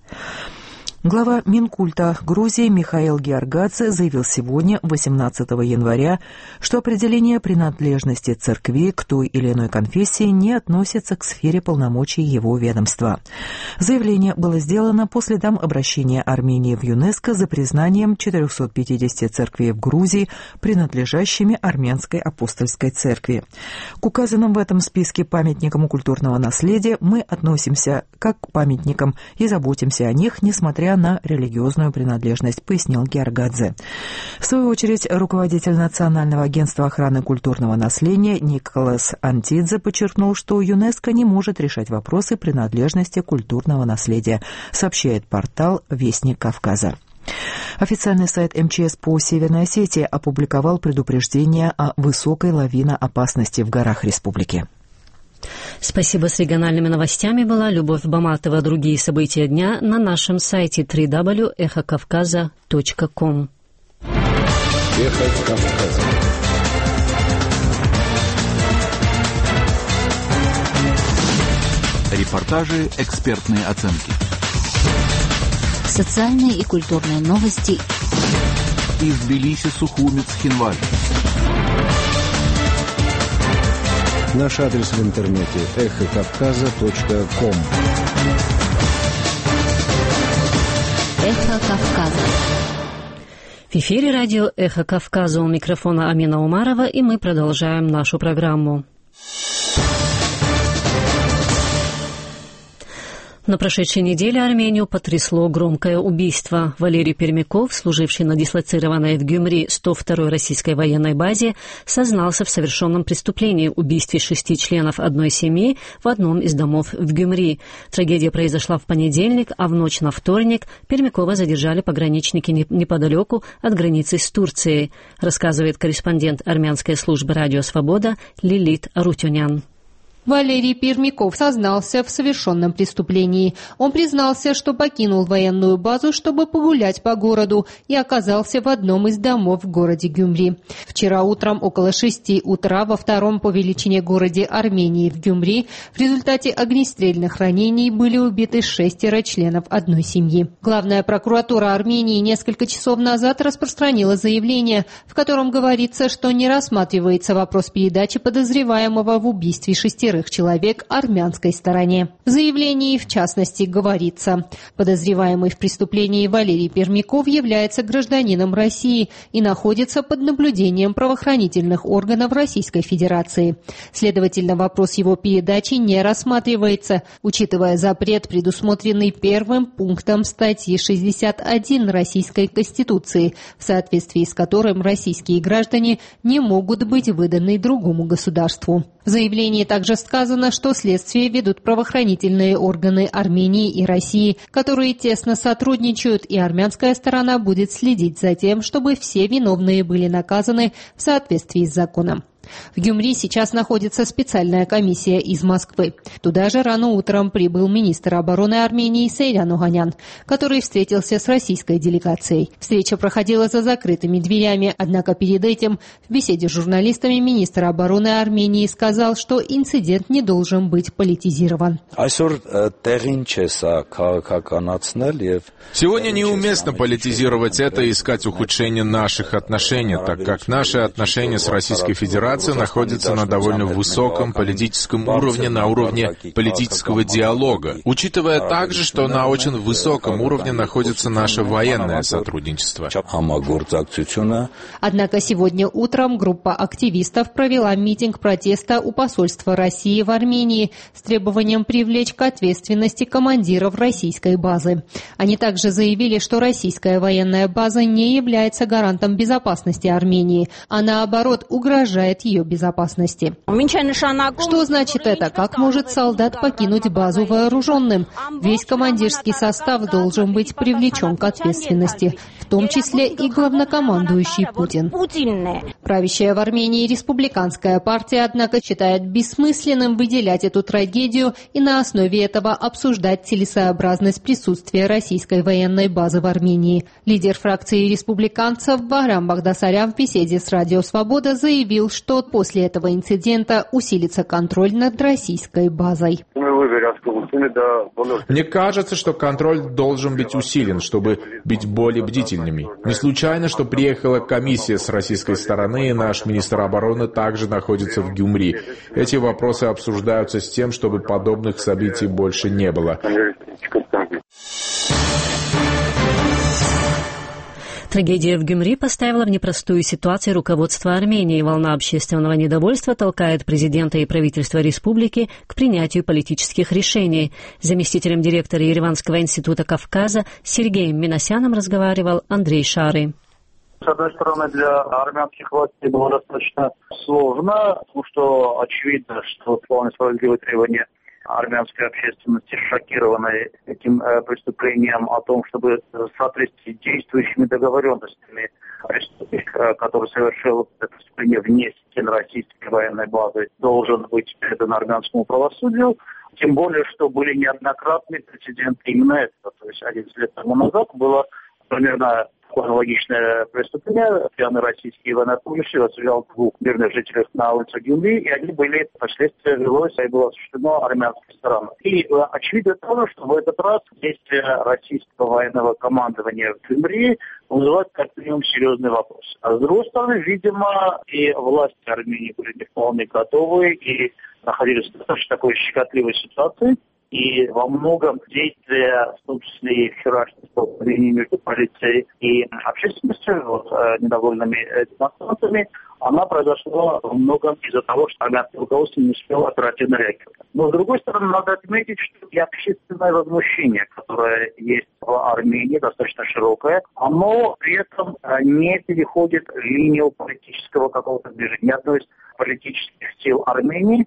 Глава Минкульта Грузии Михаил Георгадзе заявил сегодня, восемнадцатого января, что определение принадлежности церкви к той или иной конфессии не относится к сфере полномочий его ведомства. Заявление было сделано по следам обращения Армении в ЮНЕСКО за признанием четырехсот пятидесяти церквей в Грузии принадлежащими Армянской апостольской церкви. К указанным в этом списке памятникам культурного наследия мы относимся как к памятникам и заботимся о них, несмотря на религиозную принадлежность, пояснил Георгадзе. В свою очередь, руководитель Национального агентства охраны культурного наследия Николас Антидзе подчеркнул, что ЮНЕСКО не может решать вопросы принадлежности культурного наследия, сообщает портал «Вестник Кавказа». Официальный сайт эм че эс по Северной Осетии опубликовал предупреждение о высокой лавиноопасности в горах республики. Спасибо. С региональными новостями была Любовь Баматова. Другие события дня на нашем сайте дабл ю дабл ю дабл ю точка эхо кавказа точка ком. Эхо Кавказа. Репортажи, экспертные оценки. Социальные и культурные новости. Из Тбилиси, Сухуми, Цхинваль. Наш адрес в интернете эхо кавказа точка ком. Эхо Кавказа. В эфире радио «Эхо Кавказа», у микрофона Амина Умарова, и мы продолжаем нашу программу. На прошедшей неделе Армению потрясло громкое убийство. Валерий Пермяков, служивший на дислоцированной в Гюмри сто второй российской военной базе, сознался в совершенном преступлении – убийстве шести членов одной семьи в одном из домов в Гюмри. Трагедия произошла в понедельник, а в ночь на вторник Пермякова задержали пограничники неподалеку от границы с Турцией, рассказывает корреспондент армянской службы «Радио Свобода» Лилит Арутюнян. Валерий Пермяков сознался в совершенном преступлении. Он признался, что покинул военную базу, чтобы погулять по городу, и оказался в одном из домов в городе Гюмри. Вчера утром около шести утра во втором по величине городе Армении в Гюмри в результате огнестрельных ранений были убиты шестеро членов одной семьи. Главная прокуратура Армении несколько часов назад распространила заявление, в котором говорится, что не рассматривается вопрос передачи подозреваемого в убийстве шестерых человек армянской стороне. В заявлении, в частности, говорится: подозреваемый в преступлении Валерий Пермяков является гражданином России и находится под наблюдением правоохранительных органов Российской Федерации. Следовательно, вопрос его передачи не рассматривается, учитывая запрет, предусмотренный первым пунктом статьи шестьдесят один Российской Конституции, в соответствии с которым российские граждане не могут быть выданы другому государству. В заявлении также сказано, что следствие ведут правоохранительные органы Армении и России, которые тесно сотрудничают, и армянская сторона будет следить за тем, чтобы все виновные были наказаны в соответствии с законом. В Гюмри сейчас находится специальная комиссия из Москвы. Туда же рано утром прибыл министр обороны Армении Сейрян Оганян, который встретился с российской делегацией. Встреча проходила за закрытыми дверями, однако перед этим в беседе с журналистами министр обороны Армении сказал, что инцидент не должен быть политизирован. Сегодня неуместно политизировать это и искать ухудшение наших отношений, так как наши отношения с Российской Федерацией находится на довольно высоком политическом уровне, на уровне политического диалога, учитывая также, что на очень высоком уровне находится наше военное сотрудничество. Однако сегодня утром группа активистов провела митинг протеста у посольства России в Армении с требованием привлечь к ответственности командиров российской базы. Они также заявили, что российская военная база не является гарантом безопасности Армении, а наоборот угрожает ее безопасности. Что значит это? Как может солдат покинуть базу вооруженным? Весь командирский состав должен быть привлечен к ответственности, в том числе и главнокомандующий Путин. Правящая в Армении республиканская партия, однако, считает бессмысленным выделять эту трагедию и на основе этого обсуждать целесообразность присутствия российской военной базы в Армении. Лидер фракции республиканцев Баграм Багдасарян в беседе с Радио Свобода заявил, что после этого инцидента усилится контроль над российской базой. Мне кажется, что контроль должен быть усилен, чтобы быть более бдительными. Не случайно, что приехала комиссия с российской стороны, и наш министр обороны также находится в Гюмри. Эти вопросы обсуждаются с тем, чтобы подобных событий больше не было. Трагедия в Гюмри поставила в непростую ситуацию руководство Армении. Волна общественного недовольства толкает президента и правительство республики к принятию политических решений. С заместителем директора Ереванского института Кавказа Сергеем Минасяном разговаривал Андрей Шары. С одной стороны, для армянских властей было достаточно сложно, потому что очевидно, что вполне справедливые требования армянской общественности, шокированной этим э, преступлением, о том, чтобы в соответствии с действующими договоренностями преступник, э, который совершил это преступление вне стен российской военной базы, должен быть передан армянскому правосудию. Тем более, что были неоднократные прецеденты именно этого. То есть одиннадцать лет тому назад было примерно аналогичное преступление. Пьяный российский военнослужащий расстрелял двух мирных жителей на улице Гюмри, и они были последствия велось, и было осуществлено армянской стороной. И очевидно тоже, что в этот раз действия российского военного командования в Гюмри вызывают как минимум серьезный вопрос. А с другой стороны, видимо, и власти Армении были не вполне готовы и находились в достаточно такой щекотливой ситуации. И во многом действия, в том числе и вчерашнее столкновение между полицией и общественностью, вот, э, недовольными демонстрантами, она произошла во многом из-за того, что армянское руководство не успело оперативно реагировать. Но, с другой стороны, надо отметить, что и общественное возмущение, которое есть в Армении, достаточно широкое, оно при этом не переходит линию политического какого-то движения. Ни одной из политических сил Армении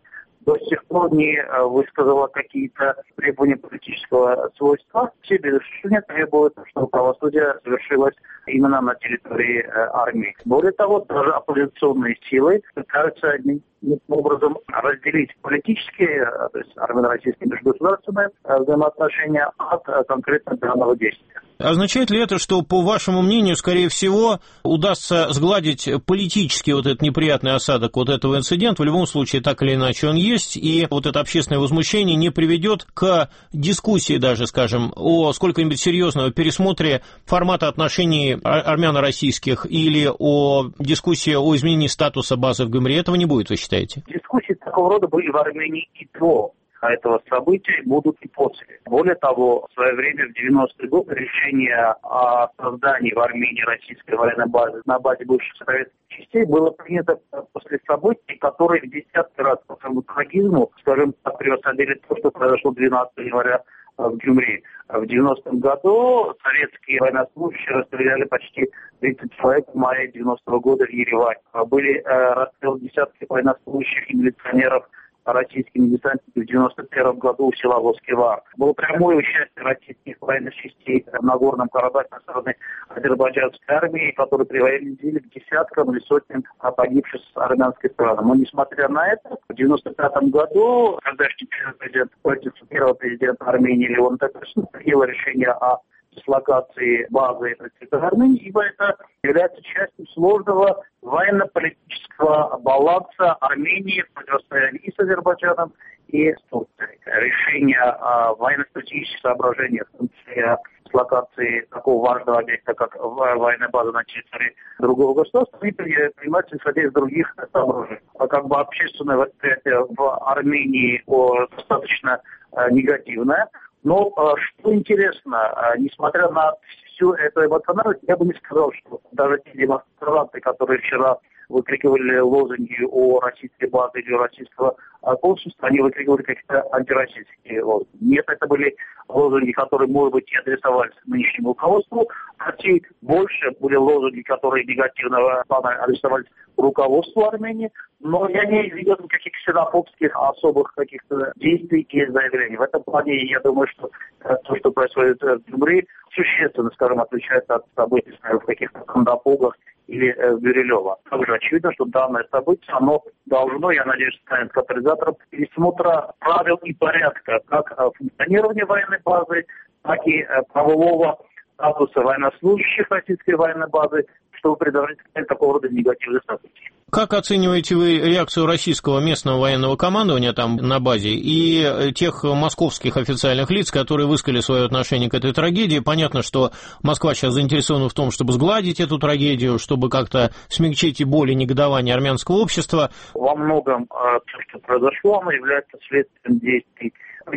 до сих пор не высказала какие-то требования политического свойства. Все без исключения требуют, чтобы правосудие совершилось именно на территории армии. Более того, даже оппозиционные силы пытаются неким образом разделить политические, то есть армяно-российские межгосударственные взаимоотношения от конкретно данного действия. Означает ли это, что, по вашему мнению, скорее всего, удастся сгладить политический вот этот неприятный осадок вот этого инцидента? В любом случае, так или иначе, он есть, и вот это общественное возмущение не приведет к дискуссии даже, скажем, о сколько-нибудь серьезном пересмотре формата отношений армяно-российских или о дискуссии о изменении статуса базы в Гюмри. Этого не будет, вы считаете? Дискуссии такого рода были в Армении и до этого события, будут и после. Более того, в свое время, в девяностые годы, решение о создании в Армении российской военной базы на базе бывших советских частей было принято после событий, которые в десятки раз по своему трагизму, скажем так, превосходили то, что произошло двенадцатого января в Гюмри. В девяностом году советские военнослужащие расстреляли почти тридцать человек в мае девяностого года в Ереване. Были э, расстрелы десятков военнослужащих и милиционеров российскими десантниками в девяносто первом году у села Воскевар. Было прямое участие российских военных частей в Нагорном Карабахе на стороне азербайджанской армии, которые приводили к десяткам или сотням погибших с армянской стороны. Но несмотря на это, в девяносто пятом году, когда президент, первый президент Армении Леон Тепешин принял решение о дислокации базы на территории Армении, ибо это является частью сложного военно-политического баланса Армении в противостоянии и с Азербайджаном, и с Турцией. Решение о военно-стратегических соображениях, в том числе о дислокации такого важного объекта, как военная база на территории другого государства, и принимается исходя из других соображений. А как бы общественное восприятие в Армении достаточно негативное. Но что интересно, несмотря на всю эту эмоциональность, я бы не сказал, что даже те демонстранты, которые вчера выкрикивали лозунги о российской базе или о российского консульства, они выкрикивали какие-то антироссийские лозунги. Нет, это были лозунги, которые, может быть, и адресовались нынешнему руководству, хотя больше были лозунги, которые негативного плана адресовались руководству Армении, но я не видел никаких ксенофобских особых каких-то действий и заявлений. В этом плане я думаю, что то, что происходит в Гюмри, существенно, скажем, отличается от событий в каких-то Кандапогах или в Бирюлево. Также очевидно, что данное событие, оно должно, я надеюсь, станет катализатором пересмотра правил и порядка как функционирования военной базы, так и правового статуса военнослужащих российской военной базы, чтобы предотвратить такого рода негативных событий. Как оцениваете вы реакцию российского местного военного командования там на базе и тех московских официальных лиц, которые высказали свое отношение к этой трагедии? Понятно, что Москва сейчас заинтересована в том, чтобы сгладить эту трагедию, чтобы как-то смягчить и боль, и негодование армянского общества. Во многом то, что произошло, оно является следствием действий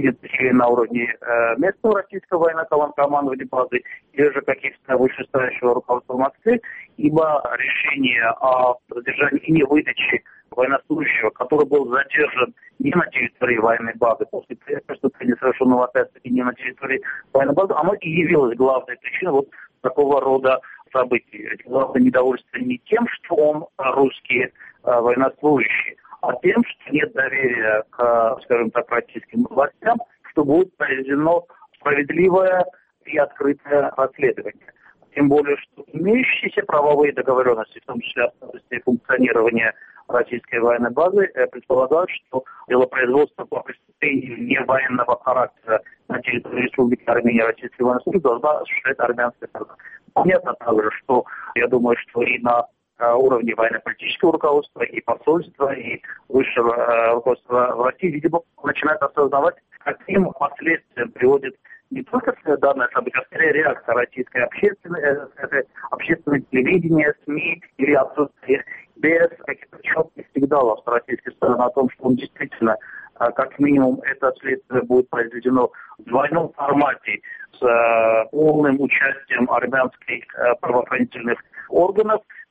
на уровне э, местного российского военного командования базы или же каких-то вышестоящего руководства в Москве, ибо решение о задержании и невыдаче военнослужащего, который был задержан не на территории военной базы после преступления, совершенного опять-таки не на территории военной базы, оно и явилось главной причиной вот такого рода событий. Главное недовольство не тем, что он русские э, военнослужащие, а тем, что нет доверия к, скажем так, российским властям, что будет проведено справедливое и открытое расследование. Тем более, что имеющиеся правовые договоренности, в том числе о статусе функционирования российской военной базы, предполагают, что дело производства по преступлению не военного характера на территории Республики Армения российской военной службы должна осуществлять армянская сторона. Понятно также, что я думаю, что и на уровне военно-политического руководства, и посольства, и высшего э, руководства в России, видимо, начинают осознавать, каким последствиям приводит не только данное событие, а скорее реакция российской общественной, э, общественной телевидения, СМИ или отсутствие без каких-то четких сигналов с российской стороны о том, что он действительно, э, как минимум, это следствие будет произведено в двойном формате с э, полным участием армянских э, правоохранительных органов,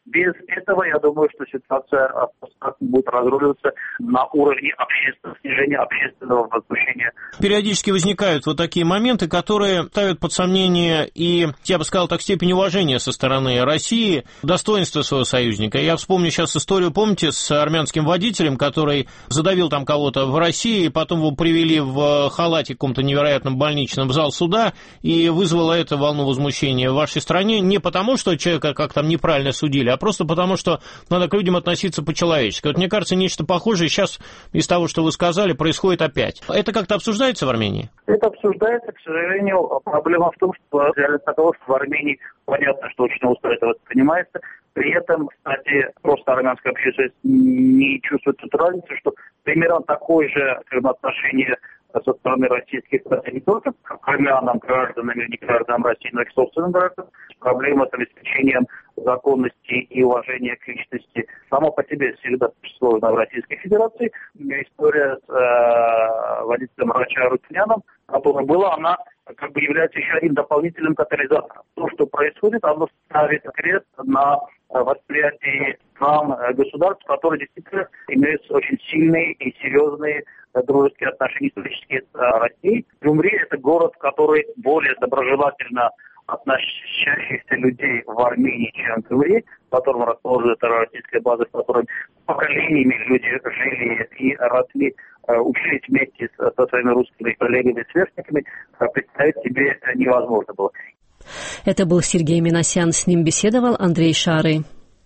Без этого, я думаю, что ситуация будет разруливаться на уровне общественного снижения общественного возмущения. Периодически возникают вот такие моменты, которые ставят под сомнение и, я бы сказал так, степень уважения со стороны России, достоинство своего союзника. Я вспомню сейчас историю, помните, с армянским водителем, который задавил там кого-то в России, потом его привели в халате каком-то невероятном больничном в зал суда, и вызвало это волну возмущения в вашей стране не потому, что человека как там неправильно судили, а просто потому, что надо к людям относиться по-человечески. Вот мне кажется, нечто похожее сейчас из того, что вы сказали, происходит опять. Это как-то обсуждается в Армении? Это обсуждается, к сожалению. Проблема в том, что реально того, что в Армении понятно, что очень остро это воспринимается. При этом, кстати, просто армянская общественность не чувствует тут разницы, что примерно такое же отношение со стороны российских граждан, не только к армянам, гражданам или не гражданам России, но и к собственным гражданам. Проблема с обеспечением законности и уважения к личности само по себе всегда сложна в Российской Федерации. История с э, водителем врача Рутиняном, которая была, она как бы является еще одним дополнительным катализатором. То, что происходит, оно ставит крест на восприятии стран государств, которые действительно имеют очень сильные и серьезные дружеские отношения исторические с Россией. Гюмри – это город, который более доброжелательно относящихся людей в Армении, чем Гюмри, в котором расположена террористическая база, в которой поколениями люди жили и росли, учились вместе со своими русскими коллегами и сверстниками, представить себе невозможно было. Это был Сергей Минасян, с ним беседовал Андрей Шары.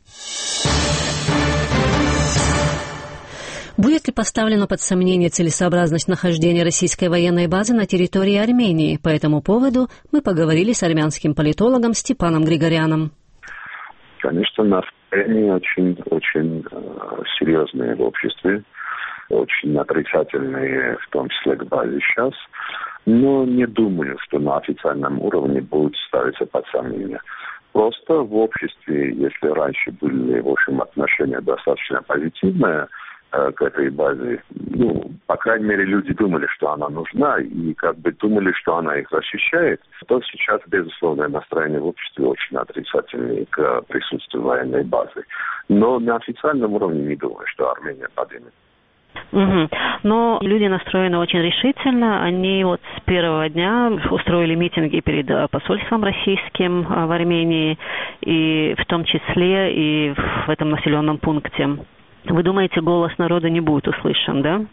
Будет ли поставлена под сомнение целесообразность нахождения российской военной базы на территории Армении? По этому поводу мы поговорили с армянским политологом Степаном Григоряном. Конечно, настроения очень, очень э, серьезные в обществе, очень отрицательные, в том числе к базе сейчас. Но не думаю, что на официальном уровне будет ставиться под сомнение. Просто в обществе, если раньше были, в общем, отношения достаточно позитивные э, к этой базе, ну, по крайней мере, люди думали, что она нужна, и как бы думали, что она их защищает, то сейчас, безусловно, настроение в обществе очень отрицательное к присутствию военной базы. Но на официальном уровне не думаю, что Армения поднимет. Угу. Но люди настроены очень решительно. Они вот с первого дня устроили митинги перед посольством российским в Армении, и в том числе и в этом населенном пункте. Вы думаете, голос народа не будет услышан, да?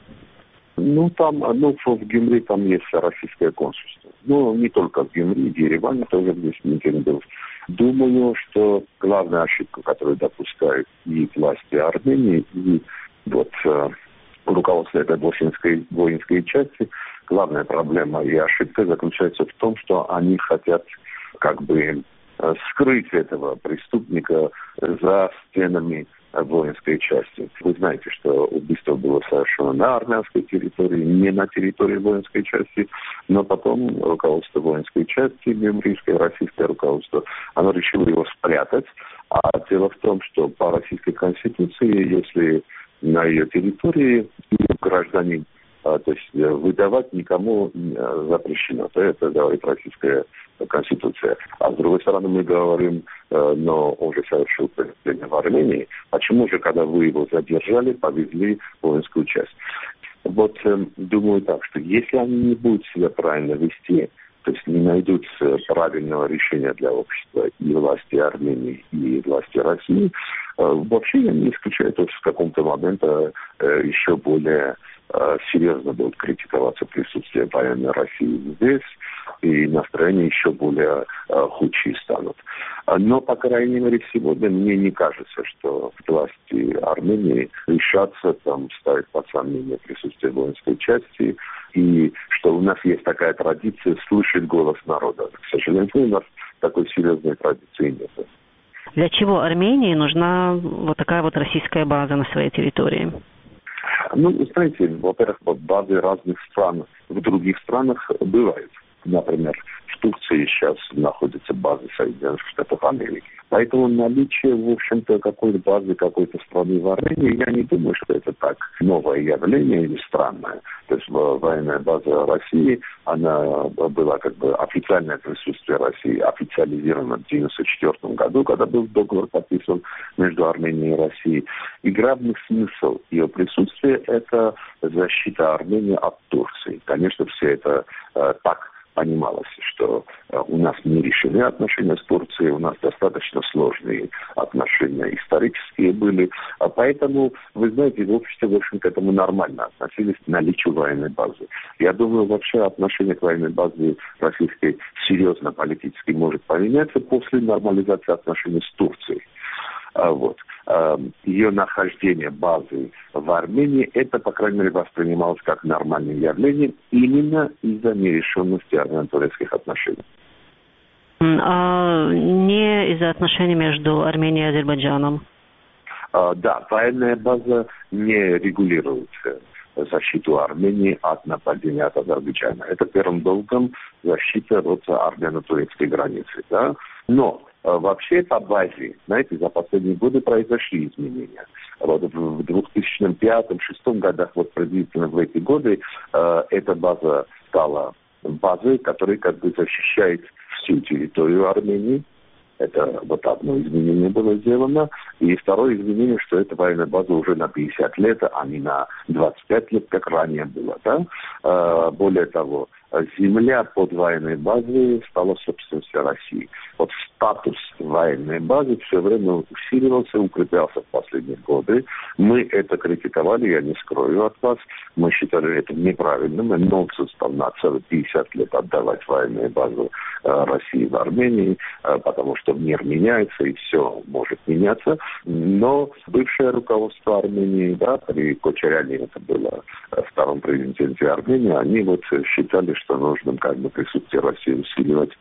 Ну, там, ну, в Гюмри там есть российское консульство. Ну, не только в Гюмри, в Ереване тоже есть митинг был. Думаю, что главная ошибка, которую допускают и власти Армении, и вот руководство этой воинской, воинской части, главная проблема и ошибка заключается в том, что они хотят как бы скрыть этого преступника за стенами воинской части. Вы знаете, что убийство было совершено на армянской территории, не на территории воинской части, но потом руководство воинской части, гюмрийское, российское руководство, оно решило его спрятать. А дело в том, что по российской конституции, если на ее территории гражданин, то есть выдавать никому запрещено. То это говорит российская конституция. А с другой стороны мы говорим, но он же совершил преступление в Армении. Почему же, когда вы его задержали, повезли в воинскую часть? Вот думаю так, что если они не будут себя правильно вести, то есть не найдут правильного решения для общества и власти Армении, и власти России, вообще я не исключаю, что в каком-то моменте еще более серьезно будет критиковаться присутствие военной России здесь, и настроения еще более худшие станут. Но, по крайней мере, сегодня мне не кажется, что власти Армении решатся там ставить под сомнение присутствие воинской части, и что у нас есть такая традиция слышать голос народа. К сожалению, у нас такой серьезной традиции нет. Для чего Армении нужна вот такая вот российская база на своей территории? Ну, знаете, во-первых, базы разных стран в других странах бывают. Например, в Турции сейчас находится база Соединенных Штатов Америки. Поэтому наличие, в общем-то, какой-то базы, какой-то страны в Армении, я не думаю, что это так новое явление или странное. То есть военная база России, она была как бы официальное присутствие России, официализировано в девяносто четвёртом году, когда был договор подписан между Арменией и Россией. И главный смысл ее присутствия – это защита Армении от Турции. Конечно, все это э, так понималось, что э, у нас не решены отношения с Турцией, у нас достаточно сложные отношения исторические были. А поэтому, вы знаете, в обществе, в общем, к этому нормально относились к наличию военной базы. Я думаю, вообще отношение к военной базе российской серьезно политически может поменяться после нормализации отношений с Турцией. А, вот. А, ее нахождение базы в Армении, это, по крайней мере, воспринималось как нормальное явление именно из-за нерешенности армяно-турецких отношений. А не из-за отношений между Арменией и Азербайджаном? А, да, военная база не регулирует защиту Армении от нападения от Азербайджана. Это первым долгом защита вот армяно-турецкой границы. Да? Но вообще по базе, знаете, за последние годы произошли изменения. Вот в две тысячи пятом — две тысячи шестом годах, вот приблизительно в эти годы, э, эта база стала базой, которая как бы защищает всю территорию Армении. Это вот одно изменение было сделано. И второе изменение, что эта военная база уже на пятьдесят лет, а не на двадцать пять лет, как ранее было. Да? Э, более того, земля под военной базой стала собственностью России. Вот статус военной базы все время усиливался, укреплялся в последние годы. Мы это критиковали, я не скрою от вас. Мы считали это неправильным. И нонсенс там на целых пятьдесят лет отдавать военную базу э, России в Армении, э, потому что мир меняется и все может меняться. Но бывшее руководство Армении, да, при Кочаряне, это было э, втором президенте Армении, они вот считали, что нужно как бы присутствие России усиливать.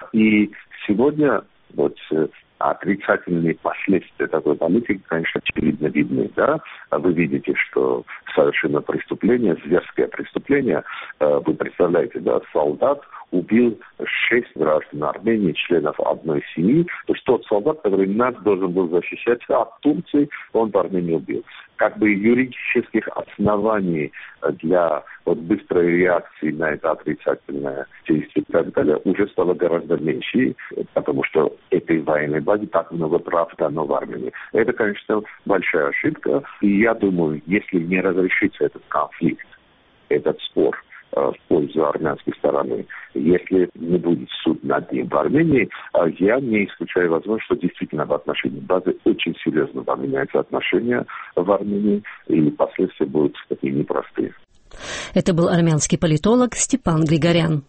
И сегодня вот отрицательные последствия такой политики, конечно, очевидно видны. Да? Вы видите, что совершено преступление, зверское преступление. Вы представляете, да, солдат убил шесть граждан Армении, членов одной семьи. То есть тот солдат, который нас должен был защищать от Турции, он в Армении убил. Как бы юридических оснований для вот, быстрой реакции на это отрицательное действие и так далее уже стало гораздо меньше, потому что этой военной базе так много прав дано в Армении. Это, конечно, большая ошибка. И я думаю, если не разрешится этот конфликт, этот спор в пользу армянской стороны, если не будет суд над ним в Армении, я не исключаю возможность, что действительно в отношении базы очень серьезно поменяются отношения в Армении, и последствия будут такие непростые. Это был армянский политолог Степан Григорян.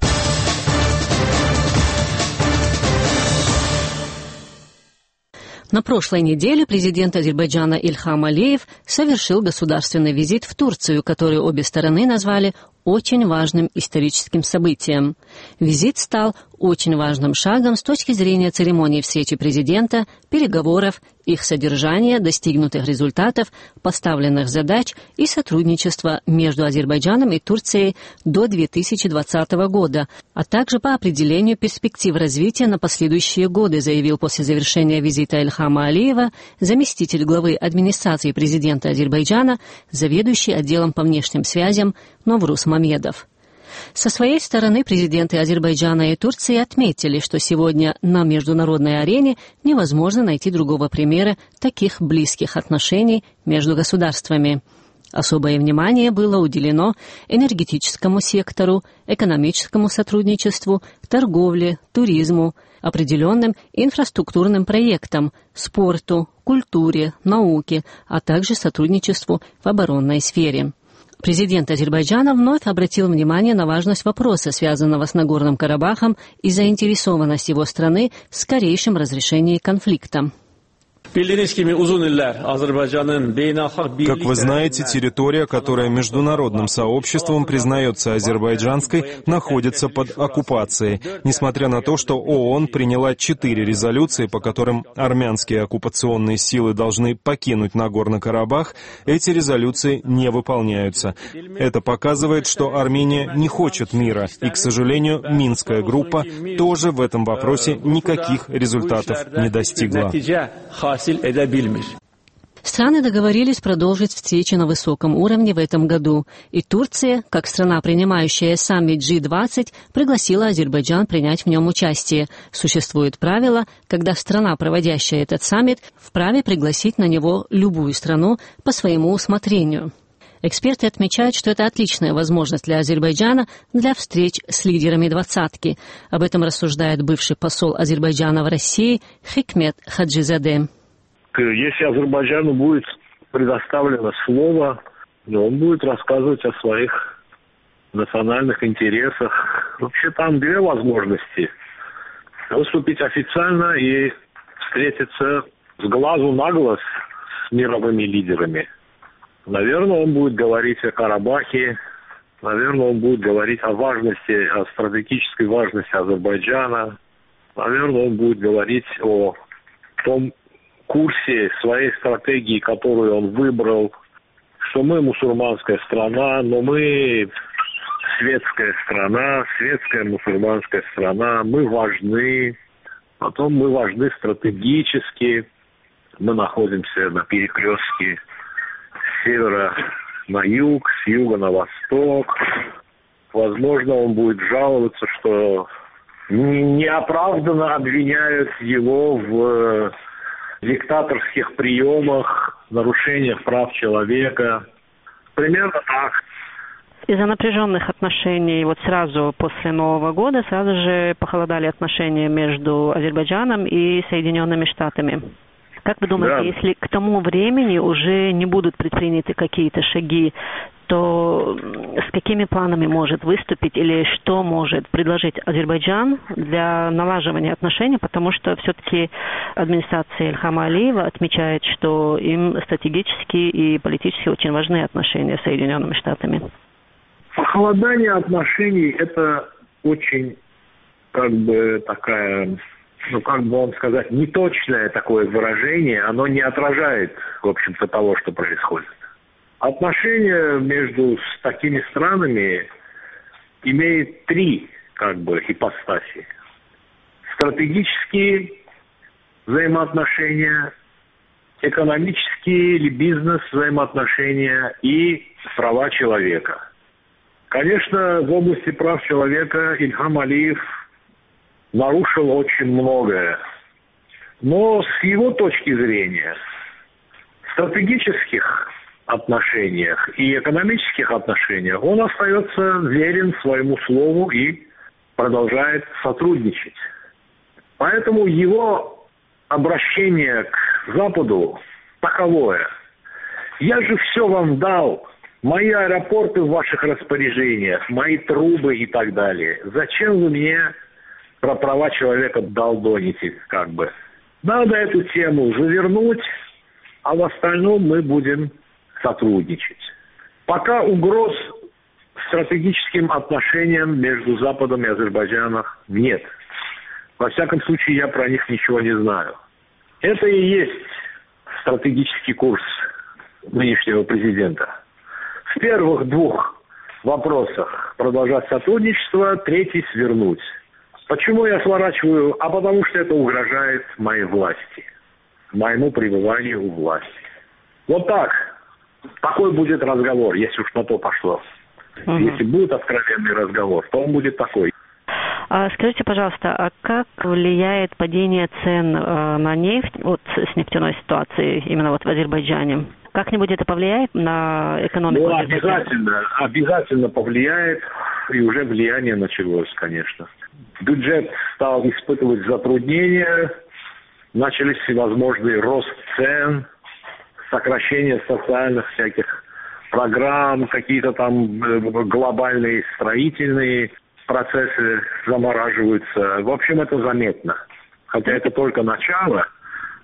На прошлой неделе президент Азербайджана Ильхам Алиев совершил государственный визит в Турцию, который обе стороны назвали очень важным историческим событием. Визит стал очень важным шагом с точки зрения церемонии встречи президента, переговоров, их содержания, достигнутых результатов, поставленных задач и сотрудничества между Азербайджаном и Турцией до две тысячи двадцатого года, а также по определению перспектив развития на последующие годы, заявил после завершения визита Ильхама Алиева заместитель главы администрации президента Азербайджана, заведующий отделом по внешним связям Новрус Мамедов. Со своей стороны президенты Азербайджана и Турции отметили, что сегодня на международной арене невозможно найти другого примера таких близких отношений между государствами. Особое внимание было уделено энергетическому сектору, экономическому сотрудничеству, торговле, туризму, определенным инфраструктурным проектам, спорту, культуре, науке, а также сотрудничеству в оборонной сфере. Президент Азербайджана вновь обратил внимание на важность вопроса, связанного с Нагорным Карабахом, и заинтересованность его страны в скорейшем разрешении конфликта. Как вы знаете, территория, которая международным сообществом признается азербайджанской, находится под оккупацией. Несмотря на то, что ООН приняла четыре резолюции, по которым армянские оккупационные силы должны покинуть Нагорный Карабах, эти резолюции не выполняются. Это показывает, что Армения не хочет мира, и, к сожалению, Минская группа тоже в этом вопросе никаких результатов не достигла. Страны договорились продолжить встречи на высоком уровне в этом году, и Турция, как страна, принимающая саммит джи двадцать, пригласила Азербайджан принять в нем участие. Существует правило, когда страна, проводящая этот саммит, вправе пригласить на него любую страну по своему усмотрению. Эксперты отмечают, что это отличная возможность для Азербайджана для встреч с лидерами двадцатки. Об этом рассуждает бывший посол Азербайджана в России Хикмет Хаджизаде. Если Азербайджану будет предоставлено слово, он будет рассказывать о своих национальных интересах. Вообще там две возможности. Выступить официально и встретиться с глазу на глаз с мировыми лидерами. Наверное, он будет говорить о Карабахе, наверное, он будет говорить о важности, о стратегической важности Азербайджана, наверное, он будет говорить о том курсе своей стратегии, которую он выбрал, что мы мусульманская страна, но мы светская страна, светская мусульманская страна, мы важны, потом мы важны стратегически, мы находимся на перекрестке с севера на юг, с юга на восток. Возможно, он будет жаловаться, что неоправданно обвиняют его в диктаторских приемах, нарушениях прав человека. Примерно так. Из-за напряженных отношений вот сразу после Нового года сразу же похолодали отношения между Азербайджаном и Соединенными Штатами. Как вы думаете, да. Если к тому времени уже не будут предприняты какие-то шаги, то с какими планами может выступить или что может предложить Азербайджан для налаживания отношений, потому что все-таки администрация Ильхама Алиева отмечает, что им стратегически и политически очень важны отношения с Соединенными Штатами. Похолодание отношений – это очень, как бы, такая, ну, как бы вам сказать, неточное такое выражение, оно не отражает, в общем-то, того, что происходит. Отношения между такими странами имеют три, как бы, ипостаси. Стратегические взаимоотношения, экономические или бизнес-взаимоотношения и права человека. Конечно, в области прав человека Ильхам Алиев нарушил очень многое. Но с его точки зрения, в стратегических отношениях и экономических отношениях он остается верен своему слову и продолжает сотрудничать. Поэтому его обращение к Западу таковое. Я же все вам дал, мои аэропорты в ваших распоряжениях, мои трубы и так далее. Зачем вы мне про права человека долдоните, как бы? Надо эту тему завернуть, а в остальном мы будем сотрудничать. Пока угроз стратегическим отношениям между Западом и Азербайджаном нет. Во всяком случае, я про них ничего не знаю. Это и есть стратегический курс нынешнего президента. В первых двух вопросах продолжать сотрудничество, третий свернуть. Почему я сворачиваю? А потому что это угрожает моей власти, моему пребыванию у власти. Вот так. Такой будет разговор, если уж на то пошло. Угу. Если будет откровенный разговор, то он будет такой. А скажите, пожалуйста, а как влияет падение цен э, на нефть вот, с нефтяной ситуацией именно вот в Азербайджане? Как-нибудь это повлияет на экономику? Ну, обязательно, обязательно повлияет, и уже влияние началось, конечно. Бюджет стал испытывать затруднения, начались всевозможный рост цен, сокращение социальных всяких программ, какие-то там глобальные строительные процессы замораживаются. В общем, это заметно. Хотя это только начало,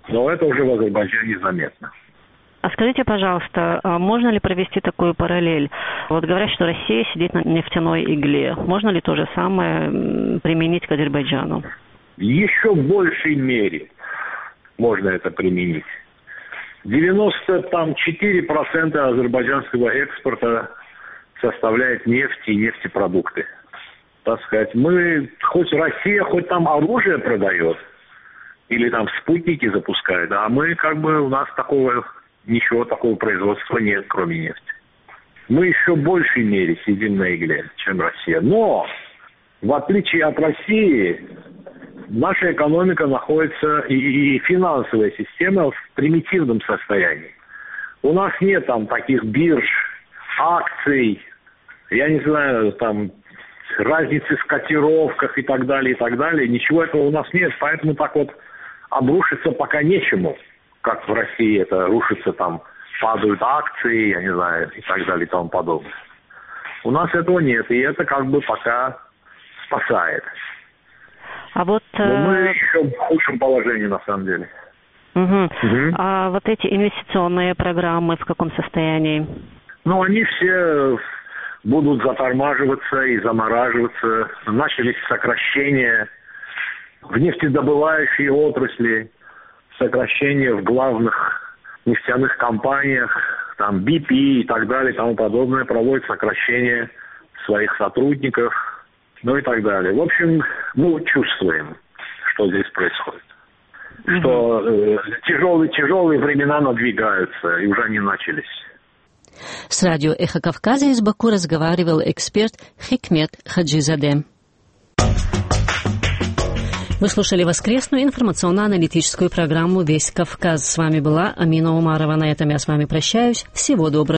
Но это уже в Азербайджане заметно. А скажите, пожалуйста, можно ли провести такую параллель? Вот говорят, что Россия сидит на нефтяной игле. Можно ли то же самое применить к Азербайджану? В еще большей мере можно это применить. девяносто четыре процента азербайджанского экспорта составляет нефть и нефтепродукты. Так сказать, мы, хоть Россия, хоть там оружие продает, или там спутники запускает, а мы как бы, у нас такого, ничего такого производства нет, кроме нефти. Мы еще в большей мере сидим на игле, чем Россия. Но, в отличие от России, наша экономика находится, и, и финансовая система в примитивном состоянии. У нас нет там таких бирж, акций, я не знаю, там, разницы в котировках и так далее, и так далее. Ничего этого у нас нет, поэтому так вот обрушиться пока нечему, как в России это рушится, там, падают акции, я не знаю, и так далее, и тому подобное. У нас этого нет, и это как бы пока спасает. А вот, Но мы еще в худшем положении, на самом деле. Угу. Угу. А вот эти инвестиционные программы в каком состоянии? Ну, они все будут затормаживаться и замораживаться. Начались сокращения в нефтедобывающей отрасли, сокращения в главных нефтяных компаниях, там би пи и так далее, и тому подобное, проводят сокращение своих сотрудников, ну и так далее. В общем, мы чувствуем, что здесь происходит. Mm-hmm. Что э, тяжелые, тяжелые времена надвигаются, и уже они начались. С радио «Эхо Кавказа» из Баку разговаривал эксперт Хикмет Хаджизаде. Вы слушали воскресную информационно-аналитическую программу «Весь Кавказ». С вами была Амина Умарова. На этом я с вами прощаюсь. Всего доброго.